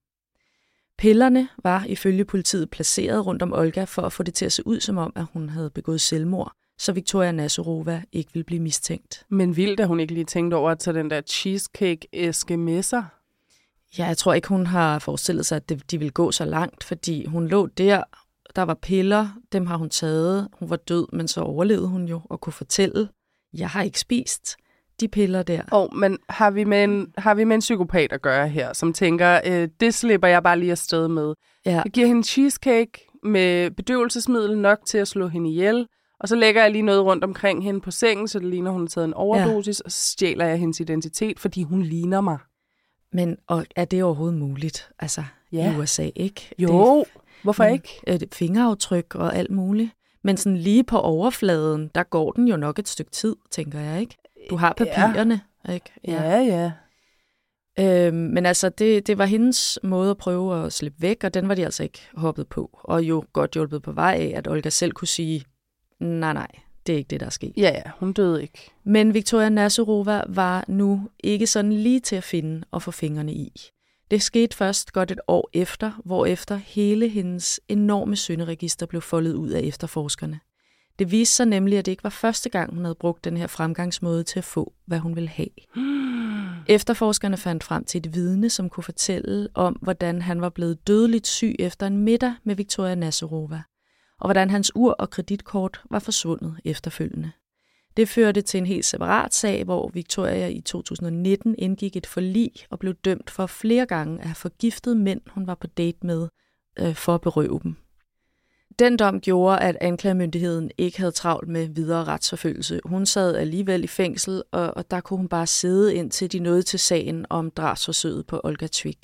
Pillerne var ifølge politiet placeret rundt om Olga for at få det til at se ud som om, at hun havde begået selvmord, så Viktoria Nazarova ikke ville blive mistænkt. Men vildt, at hun ikke lige tænkte over at tage den der cheesecake-æske med sig? Ja, jeg tror ikke, hun har forestillet sig, at de ville gå så langt, fordi hun lå der var piller, dem har hun taget. Hun var død, men så overlevede hun jo og kunne fortælle, jeg har ikke spist de piller der. Men har vi med en psykopat at gøre her, som tænker, det slipper jeg bare lige afsted med. Ja. Jeg giver hende cheesecake med bedøvelsesmiddel nok til at slå hende ihjel, og så lægger jeg lige noget rundt omkring hende på sengen, så det ligner, hun har taget en overdosis, og så stjæler jeg hendes identitet, fordi hun ligner mig. Men er det overhovedet muligt? Altså, i USA, ikke? Jo, hvorfor ikke? Fingeraftryk og alt muligt. Men sådan lige på overfladen, der går den jo nok et stykke tid, tænker jeg, ikke? Du har papirerne, ikke? Ja. Men altså, det var hendes måde at prøve at slippe væk, og den var de altså ikke hoppet på. Og jo godt hjulpet på vej af, at Olga selv kunne sige, nej, det er ikke det, der er sket. Ja, hun døde ikke. Men Viktoria Nazarova var nu ikke sådan lige til at finde og få fingrene i. Det skete først godt et år efter, hvorefter hele hendes enorme synderegister blev foldet ud af efterforskerne. Det viste sig nemlig, at det ikke var første gang, hun havde brugt den her fremgangsmåde til at få, hvad hun ville have. Efterforskerne fandt frem til et vidne, som kunne fortælle om, hvordan han var blevet dødeligt syg efter en middag med Viktoria Nazarova, og hvordan hans ur og kreditkort var forsvundet efterfølgende. Det førte til en helt separat sag, hvor Viktoria i 2019 indgik et forlig og blev dømt for flere gange at have forgiftet mænd, hun var på date med, for at berøve dem. Den dom gjorde, at anklagemyndigheden ikke havde travlt med videre retsforfølgelse. Hun sad alligevel i fængsel, og der kunne hun bare sidde indtil de nåede til sagen om drabsforsøget på Olga Twyk.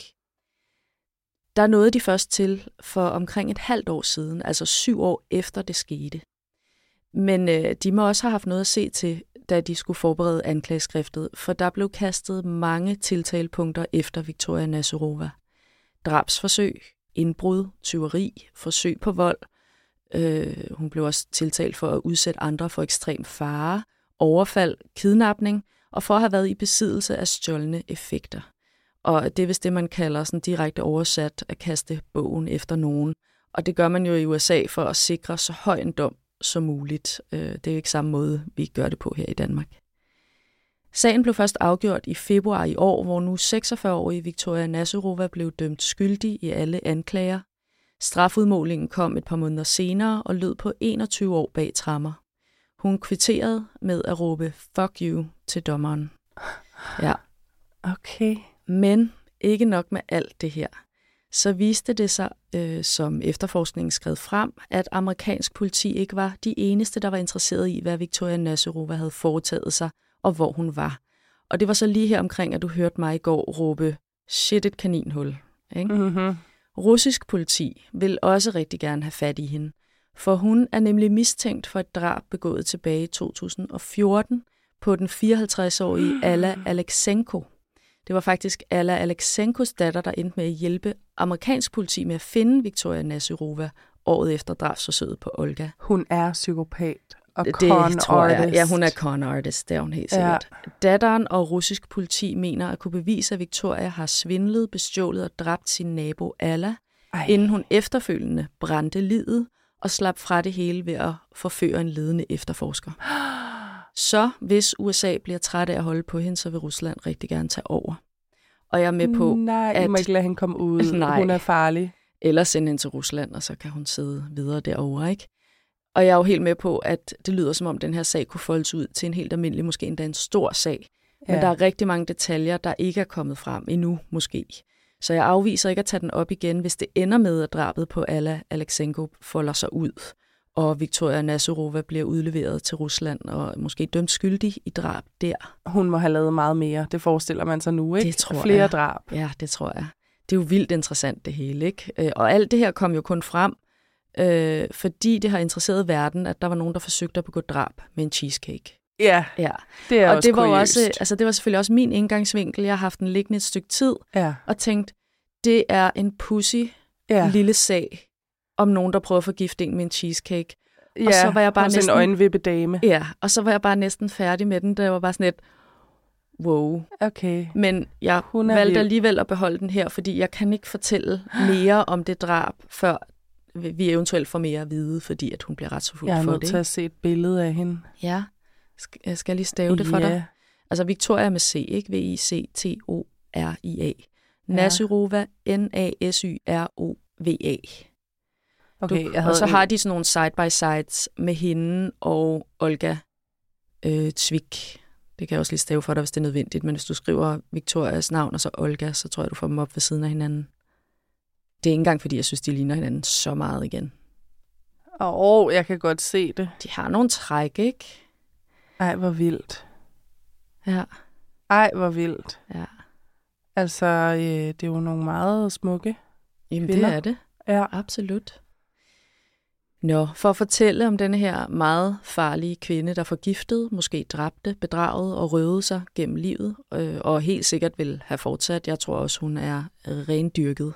Der nåede de først til for omkring et halvt år siden, altså 7 år efter det skete. Men de må også have haft noget at se til, da de skulle forberede anklageskriftet, for der blev kastet mange tiltalepunkter efter Viktoria Nazarova. Drabsforsøg, indbrud, tyveri, forsøg på vold. Hun blev også tiltalt for at udsætte andre for ekstrem fare, overfald, kidnapning og for at have været i besiddelse af stjålne effekter. Og det er vist det, man kalder sådan direkte oversat at kaste bogen efter nogen. Og det gør man jo i USA for at sikre så høj en dom som muligt. Det er jo ikke samme måde, vi gør det på her i Danmark. Sagen blev først afgjort i februar i år, hvor nu 46-årige Viktoria Nazarova blev dømt skyldig i alle anklager. Strafudmålingen kom et par måneder senere og lød på 21 år bag tremmer. Hun kvitterede med at råbe "fuck you" til dommeren. Ja. Okay. Men ikke nok med alt det her. Så viste det sig, som efterforskningen skred frem, at amerikansk politi ikke var de eneste, der var interesseret i, hvad Viktoria Nazarova havde foretaget sig og hvor hun var. Og det var så lige her omkring, at du hørte mig i går råbe, shit, et kaninhul. Ikke? Mm-hmm. Russisk politi vil også rigtig gerne have fat i hende, for hun er nemlig mistænkt for et drab begået tilbage i 2014 på den 54-årige Alla Aleksenko. Det var faktisk Alla Aleksenkos datter, der endte med at hjælpe amerikansk politi med at finde Viktoria Nazyrova året efter drabsforsøget på Olga. Hun er psykopat og con artist. Ja, hun er con artist, det er hun helt sikkert. Ja. Datteren og russisk politi mener at kunne bevise, at Viktoria har svindlet, bestjålet og dræbt sin nabo Alla, inden hun efterfølgende brændte liget og slap fra det hele ved at forføre en ledende efterforsker. Så hvis USA bliver træt af at holde på hende, så vil Rusland rigtig gerne tage over. Og jeg er med på, at I må ikke lade hende komme ud. Nej. Hun er farlig. Eller sende hende til Rusland, og så kan hun sidde videre derovre, ikke? Og jeg er jo helt med på, at det lyder som om, den her sag kunne foldes ud til en helt almindelig, måske endda en stor sag. Men der er rigtig mange detaljer, der ikke er kommet frem endnu, måske. Så jeg afviser ikke at tage den op igen, hvis det ender med, at drabet på Alla Aleksenko folder sig ud, og Viktoria Nazyrova bliver udleveret til Rusland og måske dømt skyldig i drab der. Hun må have lavet meget mere. Det forestiller man sig nu, ikke? Det tror Flere jeg. drab. Ja, det tror jeg. Det er jo vildt interessant, det hele, ikke? Og alt det her kom jo kun frem, fordi det har interesseret verden, at der var nogen, der forsøgte at begå drab med en cheesecake. Ja, det er og også det var kuriøst. også, altså det var selvfølgelig også min indgangsvinkel. Jeg har haft den liggende et stykke tid og tænkt, det er en pussy lille sag om nogen, der prøver at forgifte en med en cheesecake. Ja, og så var jeg bare næsten en øjenvippedame. Ja, og så var jeg bare næsten færdig med den. Der var bare sådan et wow. Okay. Men jeg valgte alligevel at beholde den her, fordi jeg kan ikke fortælle mere om det drab, før vi eventuelt får mere at vide, fordi at hun bliver retsforfulgt for det. Jeg er nødt til at se et billede af hende. Ja. Skal jeg lige stave det for dig? Altså Viktoria med C, ikke? V-I-C-T-O-R-I-A. Nazyrova, N-A-S-Y-R-O-V-A. Okay, og så har de sådan nogle side-by-sides med hende og Olga Tvik. Det kan jeg også lige stave for dig, hvis det er nødvendigt. Men hvis du skriver Viktorias navn og så Olga, så tror jeg, du får dem op ved siden af hinanden. Det er ikke engang, fordi jeg synes, de ligner hinanden så meget igen. Jeg kan godt se det. De har nogle træk, ikke? Ej, hvor vildt. Ja. Ej, hvor vildt. Ja. Altså, det er jo nogle meget smukke Jamen, kvinder. det er det. Ja. Absolut. Nå, for at fortælle om denne her meget farlige kvinde, der forgiftede, måske dræbte, bedragede og røvede sig gennem livet, og helt sikkert vil have fortsat. Jeg tror også, hun er rendyrket.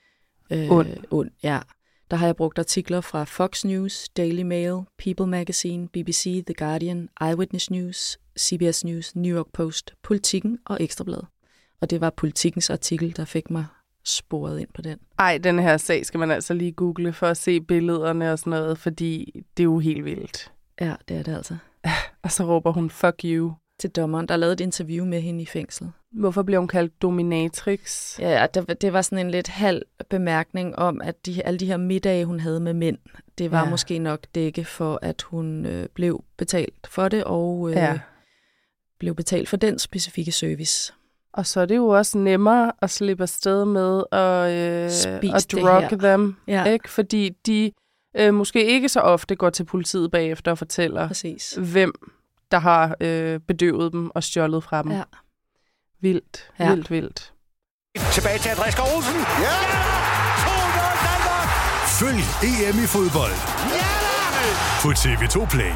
Ond, ja. Der har jeg brugt artikler fra Fox News, Daily Mail, People Magazine, BBC, The Guardian, Eyewitness News, CBS News, New York Post, Politiken og Ekstra Bladet. Og det var Politikens artikel, der fik mig sporet ind på den. Ej, den her sag skal man altså lige google for at se billederne og sådan noget, fordi det er jo helt vildt. Ja, det er det altså. Og så råber hun, fuck you. Til dommeren, der lavede et interview med hende i fængslet. Hvorfor blev hun kaldt dominatrix? Ja, det var sådan en lidt halv bemærkning om, at alle de her middage, hun havde med mænd, det var måske nok dække for, at hun blev betalt for det, og blev betalt for den specifikke service. Og så er det jo også nemmere at slippe afsted med at drugge dem, ikke? Fordi de måske ikke så ofte går til politiet bagefter og fortæller, hvem der har bedøvet dem og stjålet fra dem. Ja. Vildt. Tilbage til Andreas Skov Olsen. Ja! 2-0 Danmark! Følg EM i fodbold. Ja! På TV2 Play.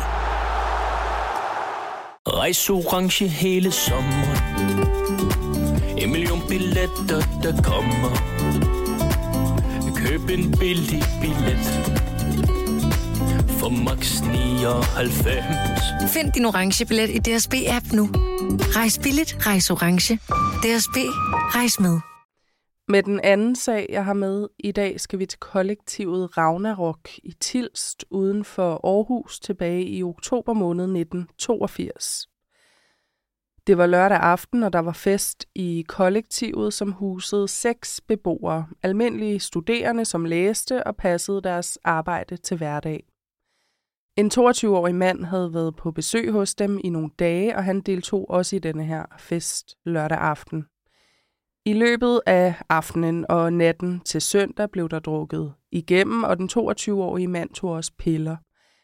Rejs orange hele sommeren. 1 million billetter, der kommer. Køb en billig billet for max 99. Find din orange billet i DSB-app nu. Rejs billigt, rejs orange. DSB, rejs med. Med den anden sag, jeg har med i dag, skal vi til kollektivet Ragnarok i Tilst uden for Aarhus tilbage i oktober måned 1982. Det var lørdag aften, og der var fest i kollektivet, som husede 6 beboere, almindelige studerende, som læste og passede deres arbejde til hverdag. En 22-årig mand havde været på besøg hos dem i nogle dage, og han deltog også i denne her fest lørdag aften. I løbet af aftenen og natten til søndag blev der drukket igennem, og den 22-årige mand tog også piller.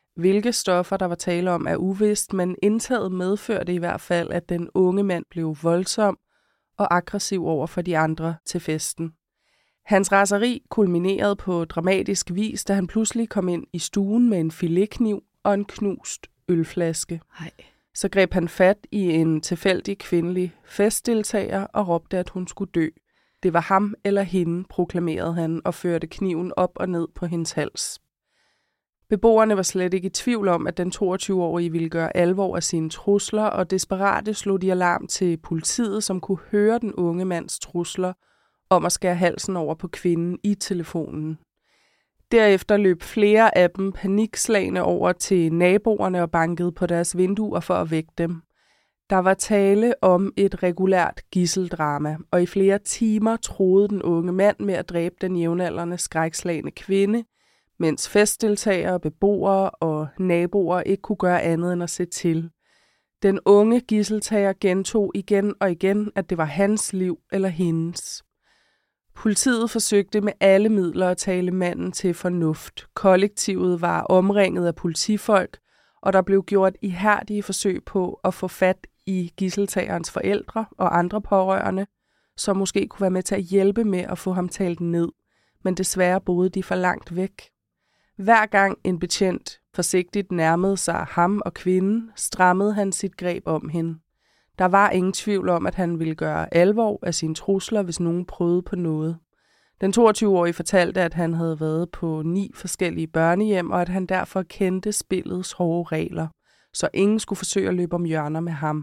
Hvilke stoffer, der var tale om, er uvist, men indtaget medførte i hvert fald, at den unge mand blev voldsom og aggressiv over for de andre til festen. Hans raseri kulminerede på dramatisk vis, da han pludselig kom ind i stuen med en filetkniv og en knust ølflaske. Ej. Så greb han fat i en tilfældig kvindelig festdeltager og råbte, at hun skulle dø. Det var ham eller hende, proklamerede han og førte kniven op og ned på hendes hals. Beboerne var slet ikke i tvivl om, at den 22-årige ville gøre alvor af sine trusler, og desperate slog de alarm til politiet, som kunne høre den unge mands trusler om at skære halsen over på kvinden i telefonen. Derefter løb flere af dem panikslagne over til naboerne og bankede på deres vinduer for at vække dem. Der var tale om et regulært gisseldrama, og i flere timer troede den unge mand med at dræbe den jævnaldrende skrækslagne kvinde, mens festdeltagere, beboere og naboer ikke kunne gøre andet end at se til. Den unge gisseltager gentog igen og igen, at det var hans liv eller hendes. Politiet forsøgte med alle midler at tale manden til fornuft. Kollektivet var omringet af politifolk, og der blev gjort ihærdige forsøg på at få fat i gisseltagerens forældre og andre pårørende, som måske kunne være med til at hjælpe med at få ham talt ned, men desværre boede de for langt væk. Hver gang en betjent forsigtigt nærmede sig ham og kvinden, strammede han sit greb om hende. Der var ingen tvivl om, at han ville gøre alvor af sine trusler, hvis nogen prøvede på noget. Den 22-årige fortalte, at han havde været på 9 forskellige børnehjem, og at han derfor kendte spillets hårde regler, så ingen skulle forsøge at løbe om hjørner med ham.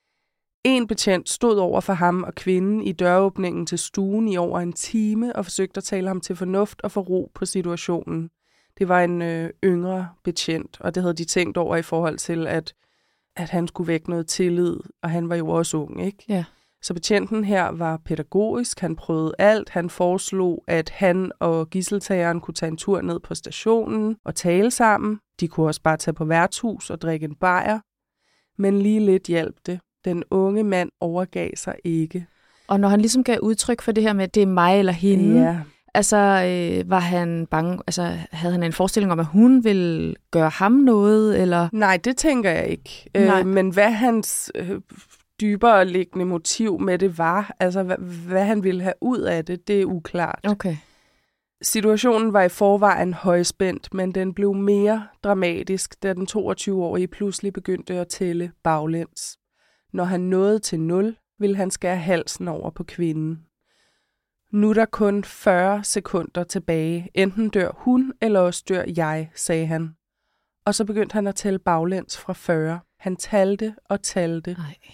En betjent stod over for ham og kvinden i døråbningen til stuen i over en time og forsøgte at tale ham til fornuft og få ro på situationen. Det var en yngre betjent, og det havde de tænkt over i forhold til, at han skulle vække noget tillid, og han var jo også ung, ikke? Ja. Så betjenten her var pædagogisk, han prøvede alt, han foreslog, at han og gisseltageren kunne tage en tur ned på stationen og tale sammen. De kunne også bare tage på værtshus og drikke en bajer, men lige lidt hjalp det. Den unge mand overgav sig ikke. Og når han ligesom gav udtryk for det her med, at det er mig eller hende, ja. Altså, var han bange, altså havde han en forestilling om, at hun ville gøre ham noget, eller? Nej, det tænker jeg ikke. Men hvad hans dybere liggende motiv med det var, altså hvad han ville have ud af det, det er uklart. Okay. Situationen var i forvejen højspændt, men den blev mere dramatisk, da den 22-årige pludselig begyndte at tælle baglæns. Når han nåede til 0, ville han skære halsen over på kvinden. Nu er der kun 40 sekunder tilbage. Enten dør hun, eller også dør jeg, sagde han. Og så begyndte han at tælle baglæns fra 40. Han talte og talte.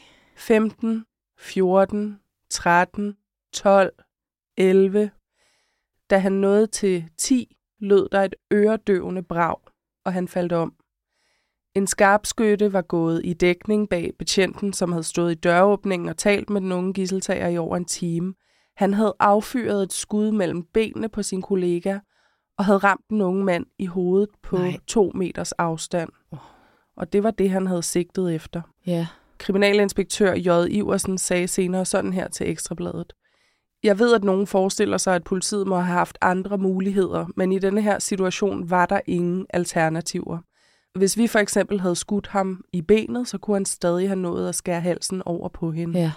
15, 14, 13, 12, 11. Da han nåede til 10, lød der et øredøvende brag, og han faldt om. En skarpskytte var gået i dækning bag betjenten, som havde stået i døråbningen og talt med den unge gisseltager i over en time. Han havde affyret et skud mellem benene på sin kollega og havde ramt den unge mand i hovedet på 2 meters afstand. Og det var det, han havde sigtet efter. Ja. Kriminalinspektør J. Iversen sagde senere sådan her til Ekstrabladet. Jeg ved, at nogen forestiller sig, at politiet må have haft andre muligheder, men i denne her situation var der ingen alternativer. Hvis vi for eksempel havde skudt ham i benet, så kunne han stadig have nået at skære halsen over på hende. Ja.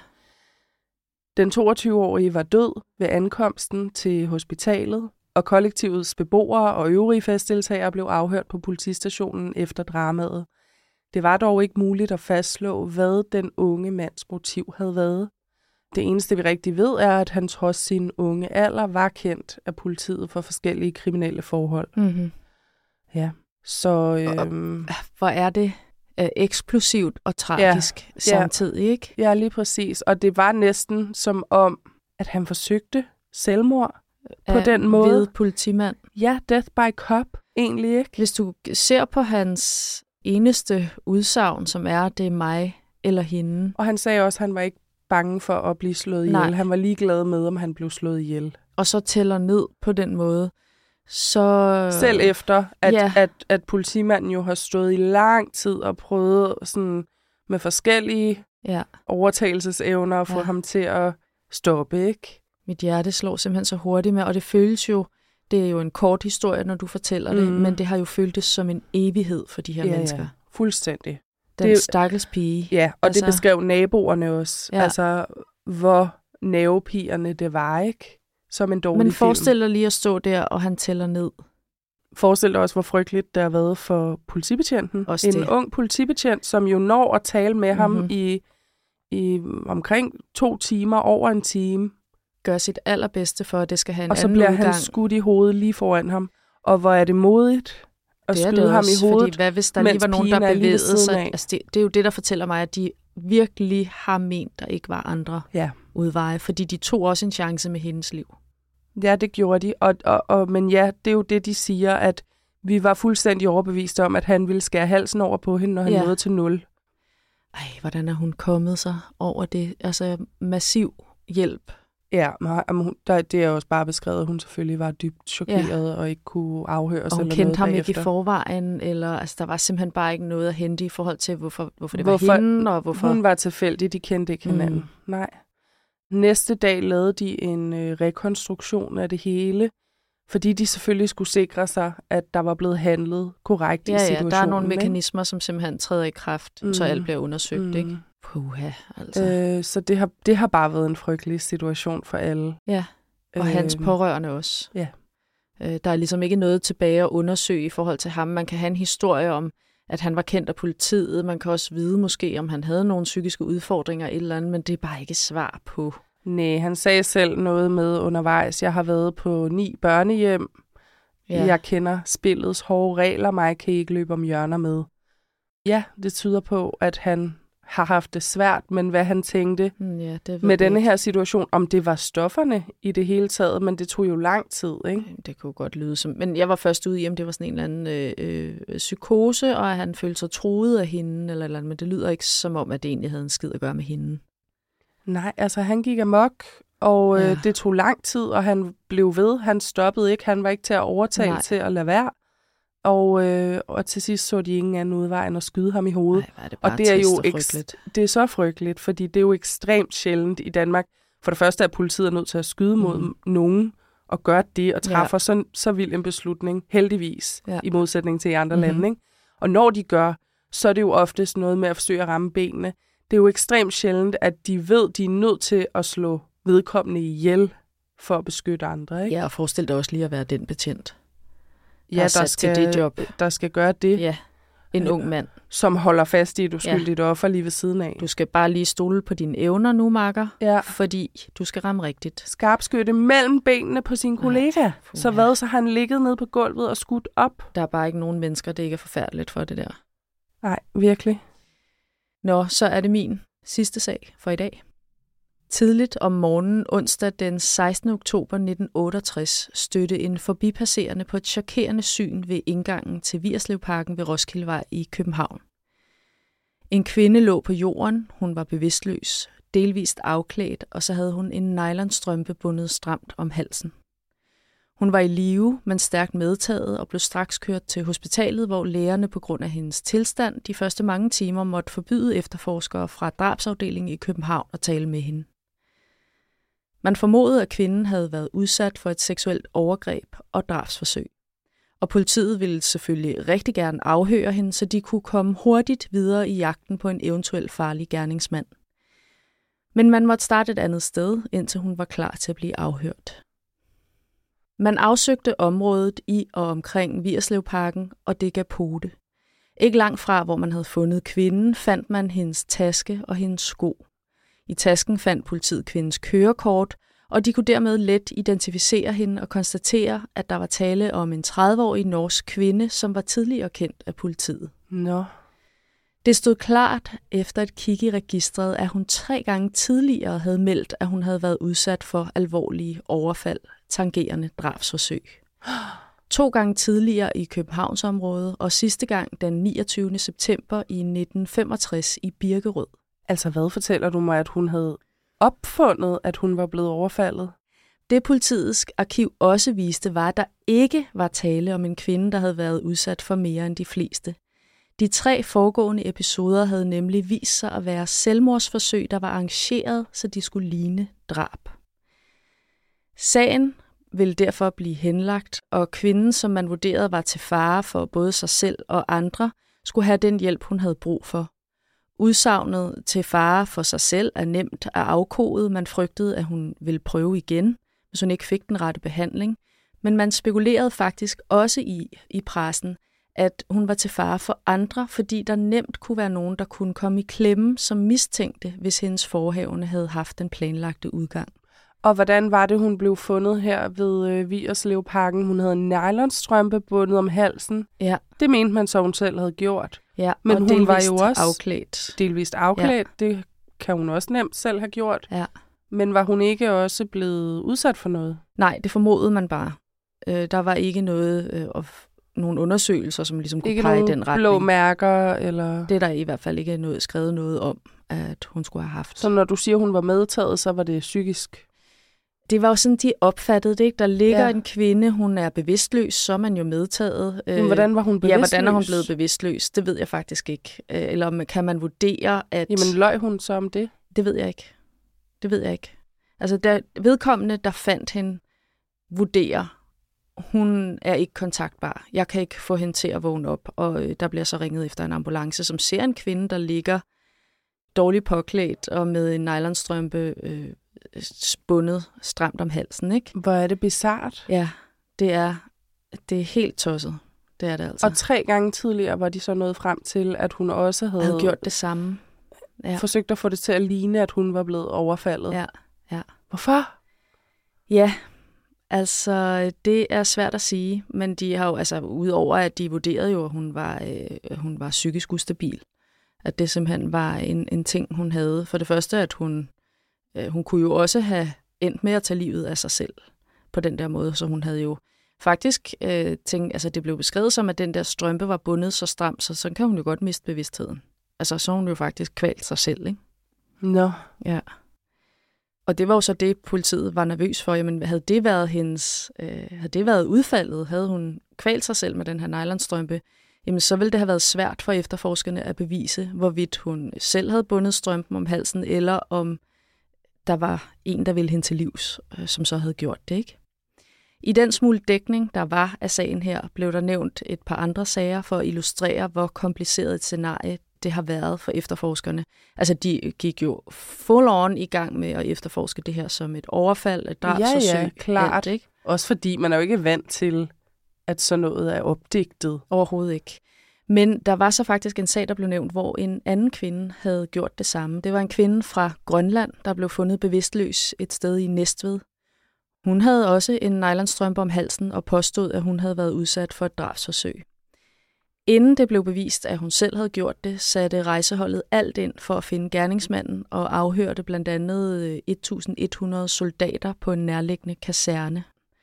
Den 22-årige var død ved ankomsten til hospitalet, og kollektivets beboere og øvrige festdeltagere blev afhørt på politistationen efter dramaet. Det var dog ikke muligt at fastslå, hvad den unge mands motiv havde været. Det eneste, vi rigtig ved, er, at han trods sin unge alder var kendt af politiet for forskellige kriminelle forhold. Mm-hmm. Ja, så... Hvor er det eksplosivt og tragisk samtidig, ikke? Ja, lige præcis. Og det var næsten som om, at han forsøgte selvmord på den måde. Ved politimand. Ja, death by cop, egentlig ikke. Hvis du ser på hans eneste udsagn, som er, det er mig eller hende. Og han sagde også, at han var ikke bange for at blive slået ihjel. Nej. Han var ligeglad med, om han blev slået ihjel. Og så tæller ned på den måde. Så... Selv efter, at politimanden jo har stået i lang tid og prøvet sådan med forskellige overtagelsesevner at få ham til at stoppe, ikke? Mit hjerte slår simpelthen så hurtigt med, og det føles jo Det er jo en kort historie, når du fortæller det, men det har jo føltes som en evighed for de her mennesker. Ja, fuldstændig. Den stakkels pige. Ja, og det beskrev naboerne også. Ja. Altså, hvor nervepigerne det var, ikke? Som en dårlig film. Men forestil dig lige at stå der, og han tæller ned. Forestil dig også, hvor frygteligt det har været for politibetjenten. Også en det. Ung politibetjent, som jo når at tale med ham i omkring 2 timer, over en time. Gør sit allerbedste for, at det skal have en anden udgang. Og så bliver han skudt i hovedet lige foran ham. Og hvor er det modigt at skyde ham i hovedet, fordi hvad hvis der lige var nogen, der bevægede sig? Altså det er jo det, der fortæller mig, at de virkelig har ment, der ikke var andre udveje. Fordi de tog også en chance med hendes liv. Ja, det gjorde de. Men ja, det er jo det, de siger, at vi var fuldstændig overbeviste om, at han ville skære halsen over på hende, når han nåede til 0. Ej, hvordan er hun kommet sig over det? Altså massiv hjælp. Ja, det er også bare beskrevet, at hun selvfølgelig var dybt chokeret og ikke kunne afhøres eller noget bagefter. Og hun kendte ham ikke i forvejen, eller altså, der var simpelthen bare ikke noget at hente i forhold til, hvorfor det var hende, og hvorfor... Hun var tilfældig, de kendte ikke hinanden. Nej. Næste dag lavede de en rekonstruktion af det hele, fordi de selvfølgelig skulle sikre sig, at der var blevet handlet korrekt i situationen. Ja, der er nogle mekanismer, som simpelthen træder i kraft, så alt bliver undersøgt, ikke? Puha, altså. Så det har bare været en frygtelig situation for alle. Ja, og hans pårørende også. Ja. Der er ligesom ikke noget tilbage at undersøge i forhold til ham. Man kan have en historie om, at han var kendt af politiet. Man kan også vide måske, om han havde nogle psykiske udfordringer et eller andet, men det er bare ikke svar på. Nej, han sagde selv noget med undervejs. Jeg har været på 9 børnehjem. Ja. Jeg kender spillets hårde regler. Mig kan I ikke løbe om hjørner med. Ja, det tyder på, at han har haft det svært, men hvad han tænkte med denne her situation, om det var stofferne i det hele taget, men det tog jo lang tid, ikke? Det kunne godt lyde som... Men jeg var først ude i, om det var sådan en eller anden psykose, og at han følte sig truet af hende, eller andet, men det lyder ikke som om, at det egentlig havde en skid at gøre med hende. Nej, altså han gik amok, og det tog lang tid, og han blev ved. Han stoppede ikke, han var ikke til at overtale til at lade være. Og til sidst så de ingen anden udvej end at skyde ham i hovedet. Ej, det og det er jo det er så frygteligt, fordi det er jo ekstremt sjældent i Danmark. For det første er politiet nødt til at skyde mod nogen og gøre det og træffer så vild en beslutning, heldigvis, i modsætning til i andre lande. Ikke? Og når de gør, så er det jo oftest noget med at forsøge at ramme benene. Det er jo ekstremt sjældent, at de ved, de er nødt til at slå vedkommende ihjel for at beskytte andre. Ikke? Ja, og forestil dig også lige at være den betjent. Der skal gøre det. Ja, en ung mand. Som holder fast i et uskyldigt offer lige ved siden af. Du skal bare lige stole på dine evner nu, makker, fordi du skal ramme rigtigt. Skarpskytte mellem benene på sin kollega. Så har han ligget nede på gulvet og skudt op. Der er bare ikke nogen mennesker, det ikke er forfærdeligt for det der. Nej, virkelig. Nå, så er det min sidste sag for i dag. Tidligt om morgenen onsdag den 16. oktober 1968 stødte en forbipasserende på et chokerende syn ved indgangen til Vigerslevparken ved Roskildevej i København. En kvinde lå på jorden, hun var bevidstløs, delvist afklædt, og så havde hun en nylonstrømpe bundet stramt om halsen. Hun var i live, men stærkt medtaget og blev straks kørt til hospitalet, hvor lægerne på grund af hendes tilstand de første mange timer måtte forbyde efterforskere fra drabsafdelingen i København at tale med hende. Man formodede, at kvinden havde været udsat for et seksuelt overgreb og drabsforsøg. Og politiet ville selvfølgelig rigtig gerne afhøre hende, så de kunne komme hurtigt videre i jagten på en eventuel farlig gerningsmand. Men man måtte starte et andet sted, indtil hun var klar til at blive afhørt. Man afsøgte området i og omkring Vigerslevparken, og det gav pote. Ikke langt fra, hvor man havde fundet kvinden, fandt man hendes taske og hendes sko. I tasken fandt politiet kvindens kørekort, og de kunne dermed let identificere hende og konstatere, at der var tale om en 30-årig norsk kvinde, som var tidligere kendt af politiet. Nå. Det stod klart efter et kig i registret, at hun 3 gange tidligere havde meldt, at hun havde været udsat for alvorlige overfald, tangerende drabsforsøg. 2 gange tidligere i Københavnsområdet, og sidste gang den 29. september i 1965 i Birkerød. Altså hvad fortæller du mig, at hun havde opfundet, at hun var blevet overfaldet? Det politiets arkiv også viste, var, at der ikke var tale om en kvinde, der havde været udsat for mere end de fleste. De 3 foregående episoder havde nemlig vist sig at være selvmordsforsøg, der var arrangeret, så de skulle ligne drab. Sagen ville derfor blive henlagt, og kvinden, som man vurderede var til fare for både sig selv og andre, skulle have den hjælp, hun havde brug for. Udsagnet til fare for sig selv er nemt at afkode. Man frygtede, at hun ville prøve igen, hvis hun ikke fik den rette behandling. Men man spekulerede faktisk også i pressen, at hun var til fare for andre, fordi der nemt kunne være nogen, der kunne komme i klemme som mistænkte, hvis hendes forhavne havde haft den planlagte udgang. Og hvordan var det, hun blev fundet her ved Vigerslevparken? Hun havde en nylonstrømpe bundet om halsen. Ja. Det mente man så, hun selv havde gjort. Ja, men hun var jo også afklædt. Delvist afklædt. Ja. Det kan hun også nemt selv have gjort. Ja. Men var hun ikke også blevet udsat for noget? Nej, det formodede man bare. Der var ikke nogle undersøgelser, som ligesom kunne pege i den retning. Ikke nogen blå mærker? Eller? Det er der i hvert fald ikke skrevet noget om, at hun skulle have haft. Så når du siger, hun var medtaget, så var det psykisk? Det var jo sådan, de opfattede det, ikke? Der ligger en kvinde, hun er bevidstløs, så er man jo medtaget. Men hvordan var hun bevidstløs? Ja, hvordan er hun blevet bevidstløs? Det ved jeg faktisk ikke. Eller kan man vurdere, at... Jamen, løj hun så om det? Det ved jeg ikke. Altså, vedkommende, der fandt hende, vurderer, hun er ikke kontaktbar. Jeg kan ikke få hende til at vågne op, og der bliver så ringet efter en ambulance, som ser en kvinde, der ligger dårligt påklædt og med en nylonstrømpe bundet stramt om halsen, ikke? Hvor er det bizart? Ja, det er helt tosset. Det er det altså. Og 3 gange tidligere var de så nået frem til, at hun også havde gjort det samme. Ja. Forsøgt at få det til at ligne, at hun var blevet overfaldet. Ja. Hvorfor? Ja, altså det er svært at sige, men de har jo, altså udover at de vurderede jo, at hun var psykisk ustabil, at det simpelthen var en ting, hun havde. For det første, at hun kunne jo også have endt med at tage livet af sig selv på den der måde, så hun havde jo faktisk tænkt, altså det blev beskrevet som, at den der strømpe var bundet så stramt, så kan hun jo godt miste bevidstheden. Altså så hun jo faktisk kvalt sig selv, ikke? Nå. Ja. Og det var jo så det, politiet var nervøs for. Jamen, havde det været udfaldet, havde hun kvalt sig selv med den her nylonstrømpe, jamen så ville det have været svært for efterforskerne at bevise, hvorvidt hun selv havde bundet strømpen om halsen, eller om der var en, der ville hende til livs, som så havde gjort det, ikke? I den smule dækning, der var af sagen her, blev der nævnt et par andre sager for at illustrere, hvor kompliceret et scenarie det har været for efterforskerne. Altså, de gik jo full on i gang med at efterforske det her som et overfald, et drabsforsøg. Ja, klart. Alt, ikke? Også fordi man er jo ikke vant til, at sådan noget er opdigtet. Overhovedet ikke. Men der var så faktisk en sag, der blev nævnt, hvor en anden kvinde havde gjort det samme. Det var en kvinde fra Grønland, der blev fundet bevidstløs et sted i Næstved. Hun havde også en nylonstrømpe om halsen og påstod, at hun havde været udsat for et drabsforsøg. Inden det blev bevist, at hun selv havde gjort det, satte rejseholdet alt ind for at finde gerningsmanden og afhørte blandt andet 1.100 soldater på en nærliggende kaserne.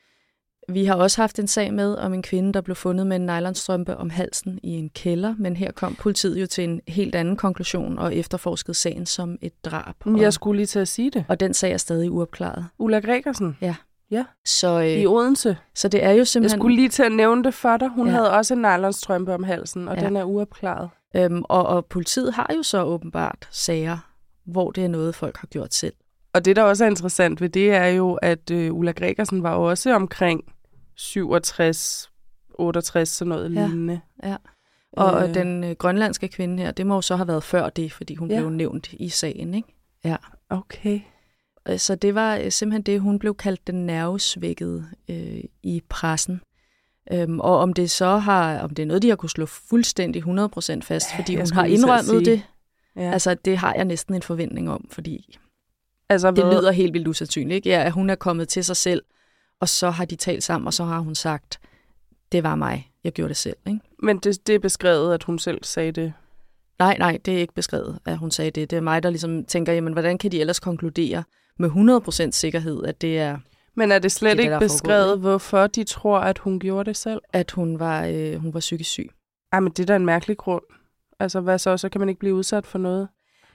Vi har også haft en sag med om en kvinde, der blev fundet med en nylonstrømpe om halsen i en kælder, men her kom politiet jo til en helt anden konklusion og efterforskede sagen som et drab. Jeg skulle lige til at sige det. Og den sag er stadig uopklaret. Ulla Gregersen? Ja. Så, i Odense. Så det er jo simpelthen... Jeg skulle lige til at nævne det for dig. Hun havde også en nylonstrømpe om halsen, og den er uopklaret. Og politiet har jo så åbenbart sager, hvor det er noget, folk har gjort selv. Og det, der også er interessant ved det, er jo, at Ulla Gregersen var også omkring 67, 68, sådan noget lignende. Ja. Og den grønlandske kvinde her, det må jo så have været før det, fordi hun blev nævnt i sagen, ikke? Ja. Okay. Så det var simpelthen det, hun blev kaldt den nervesvækkede i pressen. Og om det så om det er noget, de har kunne slå fuldstændig 100% fast, fordi hun har indrømmet det. Ja. Altså, det har jeg næsten en forventning om, fordi det lyder helt vildt usandsynligt, ikke? Ja, at hun er kommet til sig selv, og så har de talt sammen, og så har hun sagt, det var mig, jeg gjorde det selv, ikke? Men det er beskrevet, at hun selv sagde det? Nej, det er ikke beskrevet, at hun sagde det. Det er mig, der ligesom tænker, jamen, hvordan kan de ellers konkludere med 100% sikkerhed, at det er... Men er det slet ikke beskrevet, hvorfor de tror, at hun gjorde det selv? At hun var psykisk syg. Ej, men det er da en mærkelig grund. Altså, hvad så kan man ikke blive udsat for noget?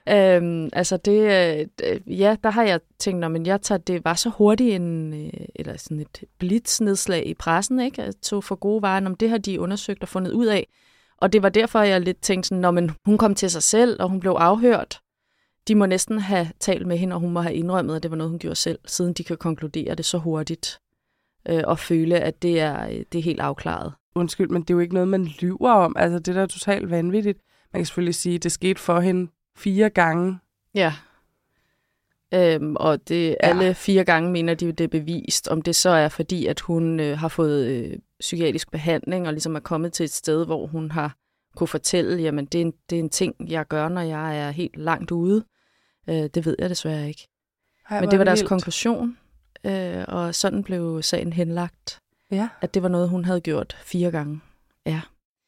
Der har jeg tænkt, men det var så hurtigt eller sådan et blitznedslag i pressen, ikke? Jeg tog for gode varer, om det har de undersøgt og fundet ud af. Og det var derfor, jeg lidt tænkte sådan, men hun kom til sig selv, og hun blev afhørt. De må næsten have talt med hende, og hun må have indrømmet, at det var noget, hun gjorde selv, siden de kan konkludere det så hurtigt. og føle, at det er helt afklaret. Undskyld, men det er jo ikke noget, man lyver om. Altså, det der er totalt vanvittigt. Man kan selvfølgelig sige, at det skete for hende 4 gange. Ja. Og alle 4 gange mener de, det er bevist. Om det så er fordi, at hun har fået psykiatrisk behandling, og ligesom er kommet til et sted, hvor hun har kunne fortælle, jamen det er en ting, jeg gør, når jeg er helt langt ude. Det ved jeg desværre ikke. Men det var deres konklusion, og sådan blev sagen henlagt. Ja. At det var noget, hun havde gjort 4 gange. Ja.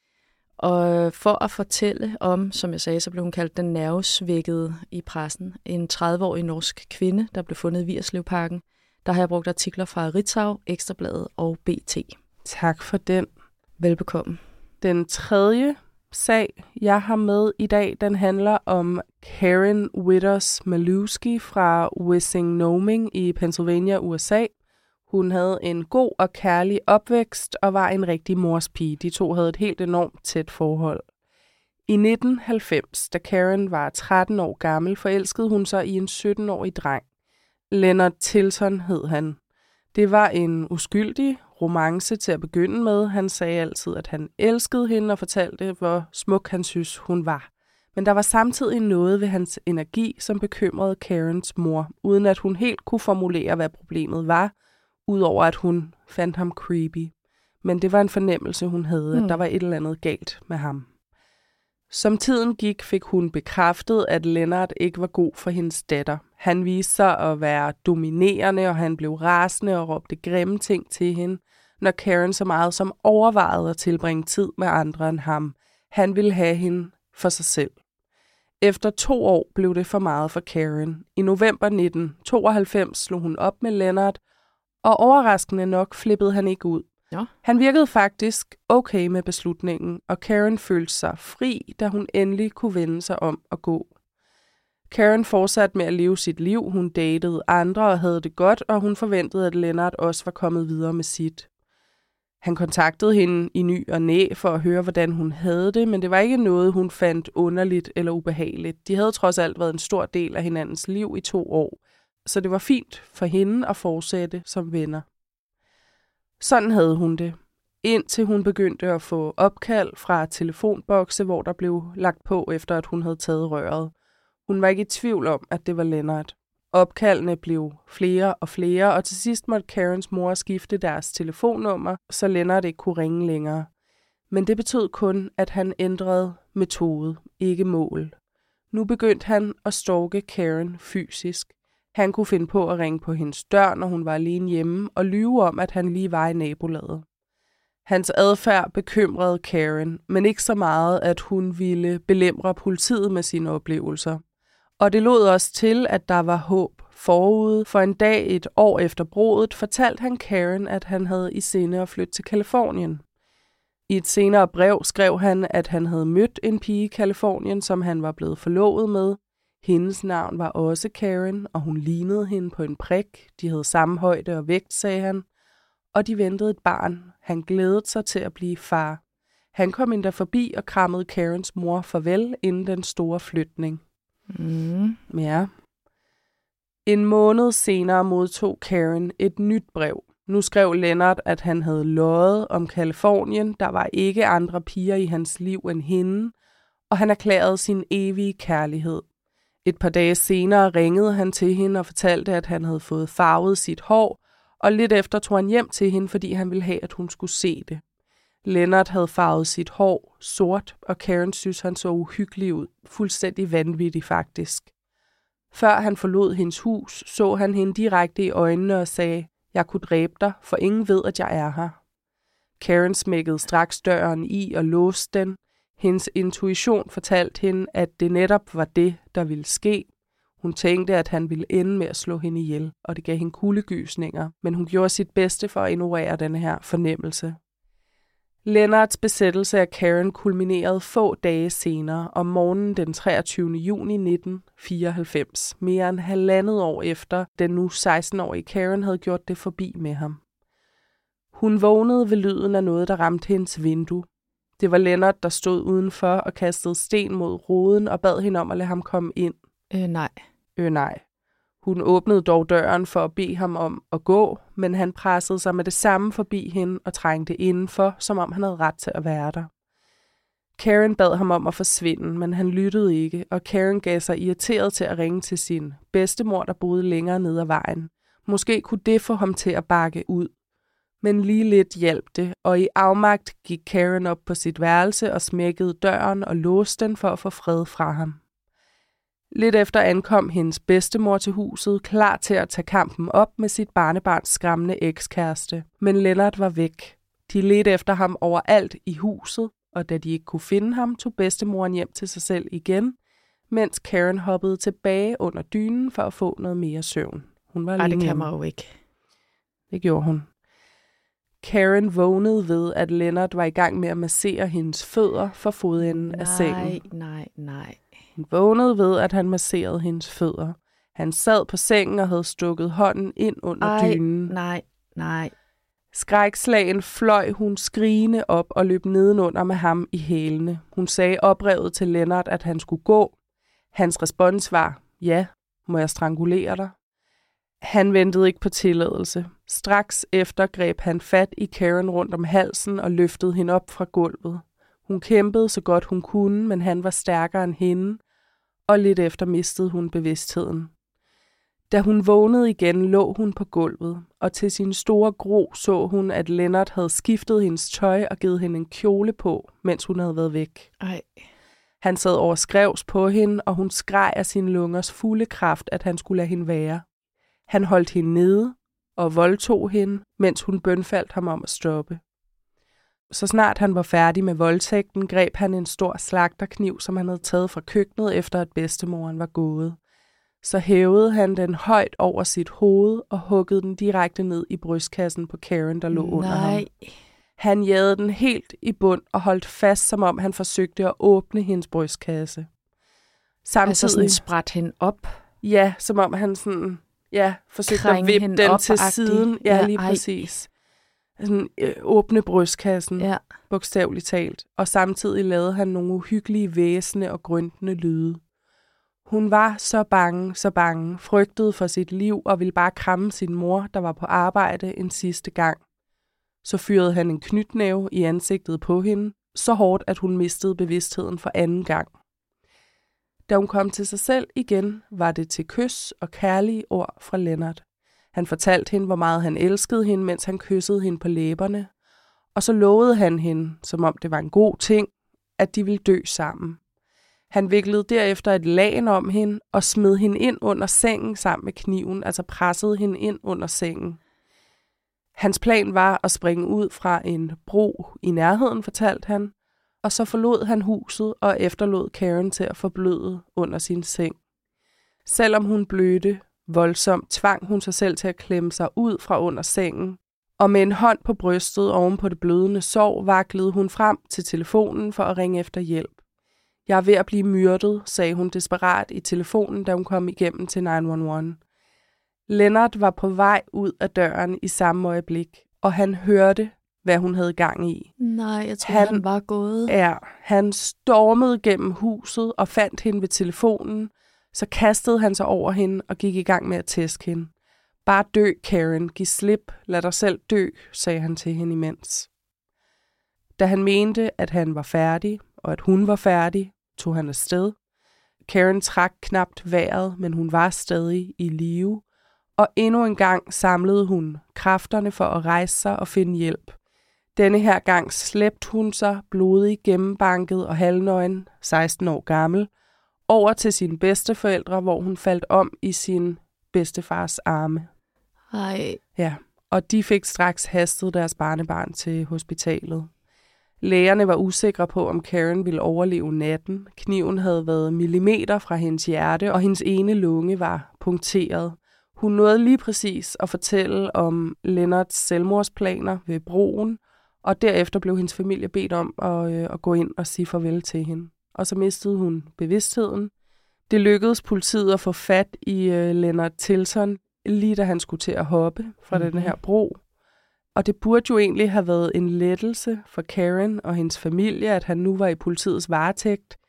Og for at fortælle om, som jeg sagde, så blev hun kaldt den nervesvækkede i pressen. En 30-årig norsk kvinde, der blev fundet i Vigerslevparken. Der har jeg brugt artikler fra Ritzau, Ekstrabladet og BT. Tak for den. Velbekomme. Den 3. sag, jeg har med i dag, den handler om Karen Withers Malewski fra Wissing-Noming i Pennsylvania, USA. Hun havde en god og kærlig opvækst og var en rigtig morspige. De to havde et helt enormt tæt forhold. I 1990, da Karen var 13 år gammel, forelskede hun sig i en 17-årig dreng. Leonard Tilton hed han. Det var en uskyldig romance til at begynde med. Han sagde altid, at han elskede hende og fortalte, hvor smuk han synes, hun var. Men der var samtidig noget ved hans energi, som bekymrede Karens mor, uden at hun helt kunne formulere, hvad problemet var, udover at hun fandt ham creepy. Men det var en fornemmelse, hun havde, at der var et eller andet galt med ham. Som tiden gik, fik hun bekræftet, at Leonard ikke var god for hendes datter. Han viste sig at være dominerende, og han blev rasende og råbte grimme ting til hende, når Karen så meget som overvejede at tilbringe tid med andre end ham. Han ville have hende for sig selv. Efter 2 år blev det for meget for Karen. I november 1992 slog hun op med Leonard, og overraskende nok flippede han ikke ud. Ja. Han virkede faktisk okay med beslutningen, og Karen følte sig fri, da hun endelig kunne vende sig om og gå. Karen fortsatte med at leve sit liv, hun datede andre og havde det godt, og hun forventede, at Leonard også var kommet videre med sit. Han kontaktede hende i ny og næ for at høre, hvordan hun havde det, men det var ikke noget, hun fandt underligt eller ubehageligt. De havde trods alt været en stor del af hinandens liv i 2 år, så det var fint for hende at fortsætte som venner. Sådan havde hun det, indtil hun begyndte at få opkald fra telefonbokse, hvor der blev lagt på, efter at hun havde taget røret. Hun var ikke i tvivl om, at det var Leonard. Opkaldene blev flere og flere, og til sidst måtte Karens mor skifte deres telefonnummer, så Leonard ikke kunne ringe længere. Men det betød kun, at han ændrede metode, ikke mål. Nu begyndte han at stalke Karen fysisk. Han kunne finde på at ringe på hendes dør, når hun var alene hjemme, og lyve om, at han lige var i nabolaget. Hans adfærd bekymrede Karen, men ikke så meget, at hun ville belemre politiet med sine oplevelser. Og det lod også til, at der var håb forude, for en dag 1 år efter bruddet fortalte han Karen, at han havde i sinde at flytte til Californien. I et senere brev skrev han, at han havde mødt en pige i Californien, som han var blevet forlovet med. Hendes navn var også Karen, og hun lignede hende på en prik. De havde samme højde og vægt, sagde han. Og de ventede et barn. Han glædede sig til at blive far. Han kom endda forbi og krammede Karens mor farvel inden den store flytning. Ja. En måned senere modtog Karen et nyt brev. Nu skrev Leonard, at han havde løjet om Californien. Der var ikke andre piger i hans liv end hende, og han erklærede sin evige kærlighed. Et par dage senere ringede han til hende og fortalte, at han havde fået farvet sit hår, og lidt efter tog han hjem til hende, fordi han ville have, at hun skulle se det. Leonard havde farvet sit hår sort, og Karen synes, han så uhyggelig ud. Fuldstændig vanvittig faktisk. Før han forlod hendes hus, så han hende direkte i øjnene og sagde, jeg kunne dræbe dig, for ingen ved, at jeg er her. Karen smækkede straks døren i og låste den. Hendes intuition fortalte hende, at det netop var det, der ville ske. Hun tænkte, at han ville ende med at slå hende ihjel, og det gav hende kuldegysninger, men hun gjorde sit bedste for at ignorere denne her fornemmelse. Leonards besættelse af Karen kulminerede få dage senere, om morgenen den 23. juni 1994, mere end 1,5 år efter den nu 16-årige Karen havde gjort det forbi med ham. Hun vågnede ved lyden af noget, der ramte hendes vindue. Det var Leonard, der stod udenfor og kastede sten mod ruden og bad hende om at lade ham komme ind. Nej. Nej. Hun åbnede dog døren for at bede ham om at gå, men han pressede sig med det samme forbi hende og trængte indenfor, som om han havde ret til at være der. Karen bad ham om at forsvinde, men han lyttede ikke, og Karen gav sig irriteret til at ringe til sin bedstemor, der boede længere nede ad vejen. Måske kunne det få ham til at bakke ud. Men lige lidt hjalp det, og i afmagt gik Karen op på sit værelse og smækkede døren og låste den for at få fred fra ham. Lidt efter ankom hendes bedstemor til huset, klar til at tage kampen op med sit barnebarns skræmmende ekskæreste. Men Lennart var væk. De ledte efter ham overalt i huset, og da de ikke kunne finde ham, tog bedstemoren hjem til sig selv igen, mens Karen hoppede tilbage under dynen for at få noget mere søvn. Hun var alene. Det kan man jo ikke. Det gjorde hun. Karen vågnede ved, at Lennart var i gang med at massere hendes fødder for fodenden af sengen. Nej. Hun vågnede ved, at han masserede hendes fødder. Han sad på sengen og havde stukket hånden ind under dynen. Nej. Skrækslagen fløj hun skrigende op og løb nedenunder med ham i hælene. Hun sagde oprevet til Lennart, at han skulle gå. Hans respons var, ja, må jeg strangulere dig? Han ventede ikke på tilladelse. Straks efter greb han fat i Karen rundt om halsen og løftede hende op fra gulvet. Hun kæmpede så godt hun kunne, men han var stærkere end hende, og lidt efter mistede hun bevidstheden. Da hun vågnede igen, lå hun på gulvet, og til sin store gro så hun, at Lennart havde skiftet hendes tøj og givet hende en kjole på, mens hun havde været væk. Ej. Han sad overskrevs på hende, og hun skreg af sin lungers fulde kraft, at han skulle lade hende være. Han holdt hende nede og voldtog hende, mens hun bønfaldt ham om at stoppe. Så snart han var færdig med voldtægten, greb han en stor slagterkniv, som han havde taget fra køkkenet, efter at bedstemoren var gået. Så hævede han den højt over sit hoved og huggede den direkte ned i brystkassen på Karen, der lå under ham. Han jagede den helt i bund og holdt fast, som om han forsøgte at åbne hendes brystkasse. Samtidig, altså sådan spræt hende op? Ja, som om han sådan, forsøgte at vippe den til siden. Ja, lige præcis. Sådan, åbne brystkassen, bogstaveligt talt. Og samtidig lavede han nogle uhyggelige væsende og grøntende lyde. Hun var så bange, frygtede for sit liv og ville bare kramme sin mor, der var på arbejde en sidste gang. Så fyrede han en knytnæve i ansigtet på hende, så hårdt, at hun mistede bevidstheden for anden gang. Da hun kom til sig selv igen, var det til kys og kærlige ord fra Lennart. Han fortalte hende, hvor meget han elskede hende, mens han kyssede hende på læberne. Og så lovede han hende, som om det var en god ting, at de ville dø sammen. Han viklede derefter et lagen om hende og smed hende ind under sengen sammen med kniven, altså pressede hende ind under sengen. Hans plan var at springe ud fra en bro i nærheden, fortalte han, og så forlod han huset og efterlod Karen til at forbløde under sin seng. Selvom hun blødte voldsomt, tvang hun sig selv til at klemme sig ud fra under sengen, og med en hånd på brystet oven på det blødende sår, vaklede hun frem til telefonen for at ringe efter hjælp. Jeg er ved at blive myrdet, sagde hun desperat i telefonen, da hun kom igennem til 911. Lennart var på vej ud af døren i samme øjeblik, og han hørte, hvad hun havde gang i. Nej, jeg tror, han var gået. Ja, han stormede gennem huset og fandt hende ved telefonen, så kastede han sig over hende og gik i gang med at tæske hende. Bare dø, Karen. Giv slip. Lad dig selv dø, sagde han til hende imens. Da han mente, at han var færdig, og at hun var færdig, tog han afsted. Karen trak knapt vejret, men hun var stadig i live, og endnu en gang samlede hun kræfterne for at rejse sig og finde hjælp. Denne her gang slæbte hun sig, blodig, gennembanket og halvnøgen, 16 år gammel, over til sine bedsteforældre, hvor hun faldt om i sin bedstefars arme. Ej. Ja, og de fik straks hastet deres barnebarn til hospitalet. Lægerne var usikre på, om Karen ville overleve natten. Kniven havde været millimeter fra hendes hjerte, og hendes ene lunge var punkteret. Hun nåede lige præcis at fortælle om Lennarts selvmordsplaner ved broen, og derefter blev hendes familie bedt om at gå ind og sige farvel til hende. Og så mistede hun bevidstheden. Det lykkedes politiet at få fat i Lennart Tilson, lige da han skulle til at hoppe fra den her bro. Og det burde jo egentlig have været en lettelse for Karen og hendes familie, at han nu var i politiets varetægt.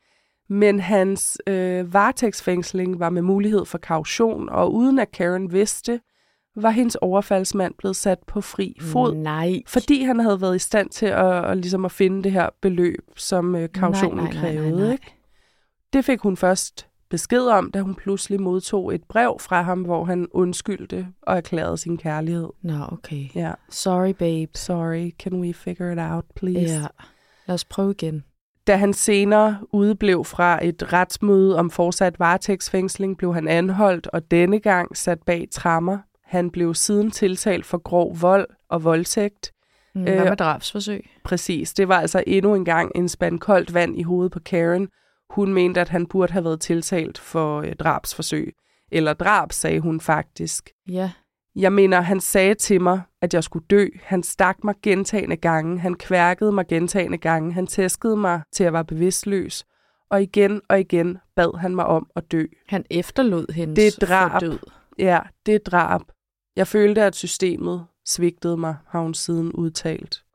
Men hans varetægtsfængsling var med mulighed for kaution, og uden at Karen vidste, var hendes overfaldsmand blevet sat på fri fod. Nej. Fordi han havde været i stand til at finde det her beløb, som kautionen krævede. Ikke? Det fik hun først besked om, da hun pludselig modtog et brev fra ham, hvor han undskyldte og erklærede sin kærlighed. Nå, okay. Ja. Sorry, babe. Sorry, can we figure it out, please? Ja, lad os prøve igen. Da han senere udeblev fra et retsmøde om fortsat varetægtsfængsling, blev han anholdt og denne gang sat bag tremmer. Han blev siden tiltalt for grov vold og voldtægt. Hvad med drabsforsøg? Præcis. Det var altså endnu en gang en spand koldt vand i hovedet på Karen. Hun mente, at han burde have været tiltalt for drabsforsøg. Eller drab, sagde hun faktisk. Ja. Jeg mener, han sagde til mig, at jeg skulle dø. Han stak mig gentagne gange. Han kværkede mig gentagne gange. Han tæskede mig til at være bevidstløs. Og igen bad han mig om at dø. Han efterlod hendes det drab. død. Ja, det er drab. Jeg følte, at systemet svigtede mig, har hun siden udtalt.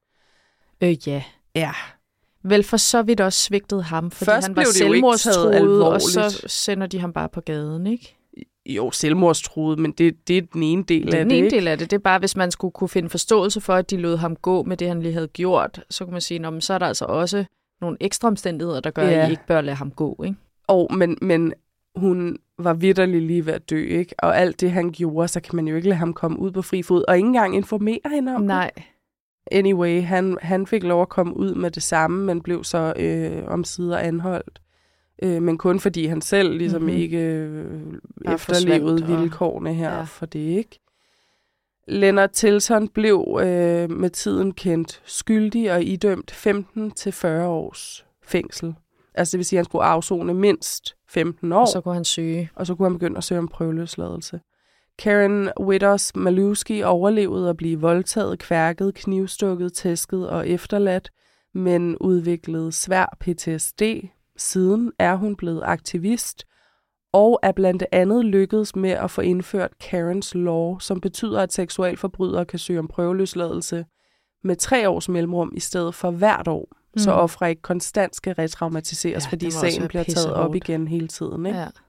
Ja. Ja. Vel for så vidt også svigtede ham, fordi først han var selvmordstruet, og så sender de ham bare på gaden, ikke? Jo, selvmordstruet, men det er den ene del af det, den ene del af det. Det er bare, hvis man skulle kunne finde forståelse for, at de lod ham gå med det, han lige havde gjort, så kunne man sige, så er der altså også nogle ekstra omstændigheder, der gør, at I ikke bør lade ham gå, ikke? Men hun var vitterlig lige ved at dø, ikke? Og alt det, han gjorde, så kan man jo ikke lade ham komme ud på fri fod, og ikke engang informere hende om Nej. det. Anyway, han fik lov at komme ud med det samme, men blev så omsider anholdt. Men kun fordi han selv ligesom ikke efterlevede vilkårene her for det, ikke? Leonard Tilton blev med tiden kendt skyldig og idømt 15 til 40 års fængsel. Altså det vil sige, at han skulle afsone mindst 15 år. Og så kunne han søge. Og så kunne han begynde at søge om prøveløsladelse. Karen Witters Malewski overlevede at blive voldtaget, kværket, knivstukket, tæsket og efterladt, men udviklede svær PTSD. Siden er hun blevet aktivist, og er blandt andet lykkedes med at få indført Karens Law, som betyder, at seksualforbrydere kan søge om prøveløsladelse med 3 års mellemrum i stedet for hvert år. Så ofre ikke konstant skal retraumatiseres, fordi sagen bliver taget op igen hele tiden. Ikke? Ja.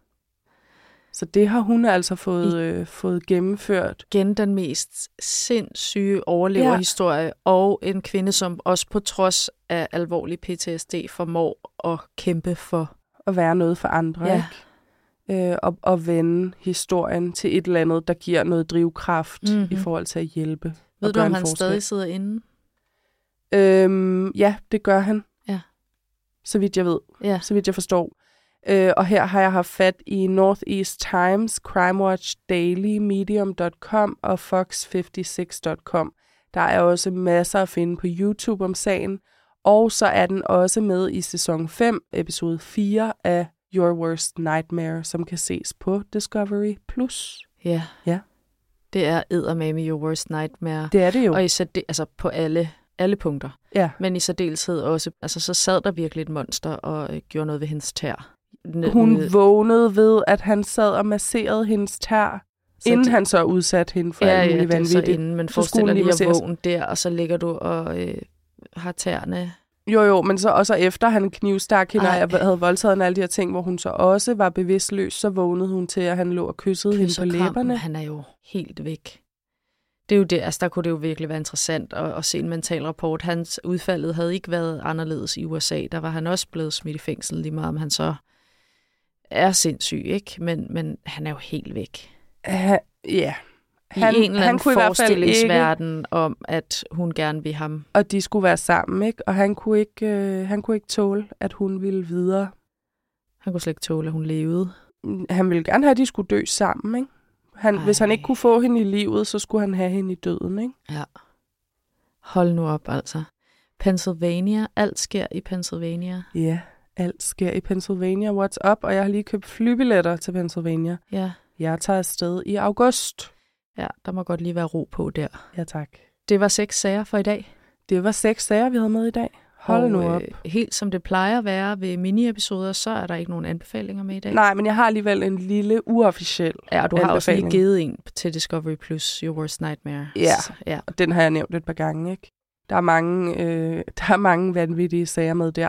Så det har hun altså fået gennemført. Igen den mest sindssyge overleverhistorie, og en kvinde, som også på trods af alvorlig PTSD formår at kæmpe for at være noget for andre, ikke? Og vende historien til et eller andet, der giver noget drivkraft i forhold til at hjælpe. Ved du, om han stadig sidder inde? Ja, det gør han. Ja. Så vidt jeg ved. Ja. Så vidt jeg forstår. Og her har jeg haft fat i Northeast Times, Crime Watch Daily, Medium.com og Fox56.com. Der er også masser at finde på YouTube om sagen. Og så er den også med i sæson 5, episode 4 af Your Worst Nightmare, som kan ses på Discovery+. Ja. Ja. Det er eddermame Your Worst Nightmare. Det er det jo. Og altså på alle punkter. Ja. Men i særdeleshed også, altså så sad der virkelig et monster og gjorde noget ved hendes tær. Hun vågnede ved, at han sad og masserede hendes tær, inden han så udsatte hende for alt muligt vanvittigt. Ja, inden, men forestiller lige at vågne der, og så ligger du og har tæerne. Jo, men så efter han knivstak hende, og havde voldtaget hende alle de her ting, hvor hun så også var bevidstløs, så vågnede hun til, at han lå og kyssede hende på læberne. Han er jo helt væk. Det er jo det, altså der kunne det jo virkelig være interessant at se en mental rapport. Hans udfaldet havde ikke været anderledes i USA. Der var han også blevet smidt i fængsel lige meget, om han så er sindssyg, ikke? Men han er jo helt væk. Ja. I en eller anden forestillingsverden om, at hun gerne vil ham. Og de skulle være sammen, ikke? Og han kunne ikke tåle, at hun ville videre. Han kunne slet ikke tåle, at hun levede. Han ville gerne have, at de skulle dø sammen, ikke? Hvis han ikke kunne få hende i livet, så skulle han have hende i døden, ikke? Ja. Hold nu op, altså. Pennsylvania. Alt sker i Pennsylvania. Ja, alt sker i Pennsylvania. What's up? Og jeg har lige købt flybilletter til Pennsylvania. Ja. Jeg tager afsted i august. Ja, der må godt lige være ro på der. Ja, tak. Det var 6 sager for i dag. Det var 6 sager, vi havde med i dag. Hold nu op. Helt som det plejer at være ved mini-episoder, så er der ikke nogen anbefalinger med i dag. Nej, men jeg har alligevel en lille uofficiel Ja, du har også lige givet en til Discovery Plus, Your Worst Nightmare. Ja, og den har jeg nævnt et par gange, ikke? Der er mange vanvittige sager med der.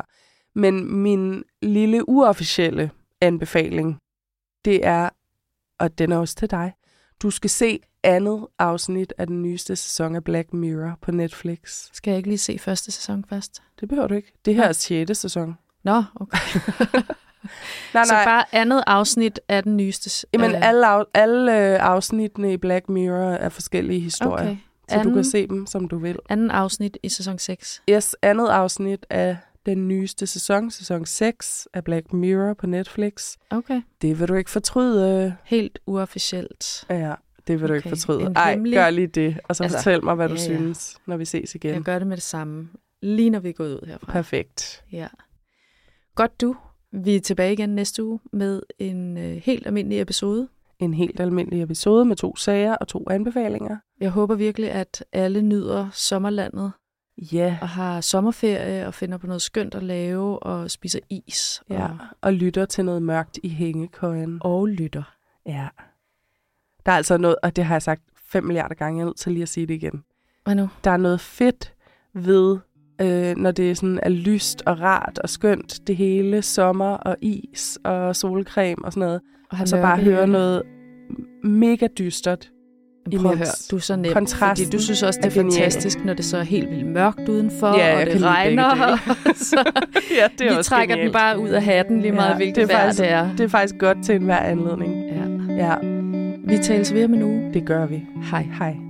Men min lille uofficielle anbefaling, det er, og den er også til dig, du skal se andet afsnit af den nyeste sæson af Black Mirror på Netflix. Skal jeg ikke lige se første sæson først? Det behøver du ikke. Det her er 6. sæson. Nå, okay. nej. Så bare andet afsnit af den nyeste... Jamen, alle afsnittene i Black Mirror er forskellige historier. Okay. Så du kan se dem, som du vil. Anden afsnit i sæson 6. Yes, andet afsnit af den nyeste sæson 6 af Black Mirror på Netflix. Okay. Det vil du ikke fortryde. Helt uofficielt. Ja, det vil du ikke fortryde. Ej, gør lige det, og så fortæl mig, hvad du synes, når vi ses igen. Jeg gør det med det samme, lige når vi går ud herfra. Perfekt. Ja. Godt du. Vi er tilbage igen næste uge med en helt almindelig episode. En helt almindelig episode med 2 sager og 2 anbefalinger. Jeg håber virkelig, at alle nyder sommerlandet. Ja. Og har sommerferie og finder på noget skønt at lave og spiser is. Ja, og lytter til noget mørkt i hængekøjen. Og lytter. Ja. Der er altså noget, og det har jeg sagt 5 milliarder gange, jeg er nødt til lige at sige det igen. Hvad nu? Der er noget fedt ved, når det sådan er lyst og rart og skønt, det hele, sommer og is og solcreme og sådan noget. Og så bare høre noget mega dystert. Prøv at høre, du er så nem, fordi du synes også, det er fantastisk, når det så er helt vildt mørkt udenfor, og det regner. Så ja, det er vi også trækker genialt. Den bare ud af hatten, lige meget hvilket vejr det er. Det er faktisk godt til enhver anledning. Ja. Ja. Vi tales ved om en uge. Det gør vi. Hej. Hej.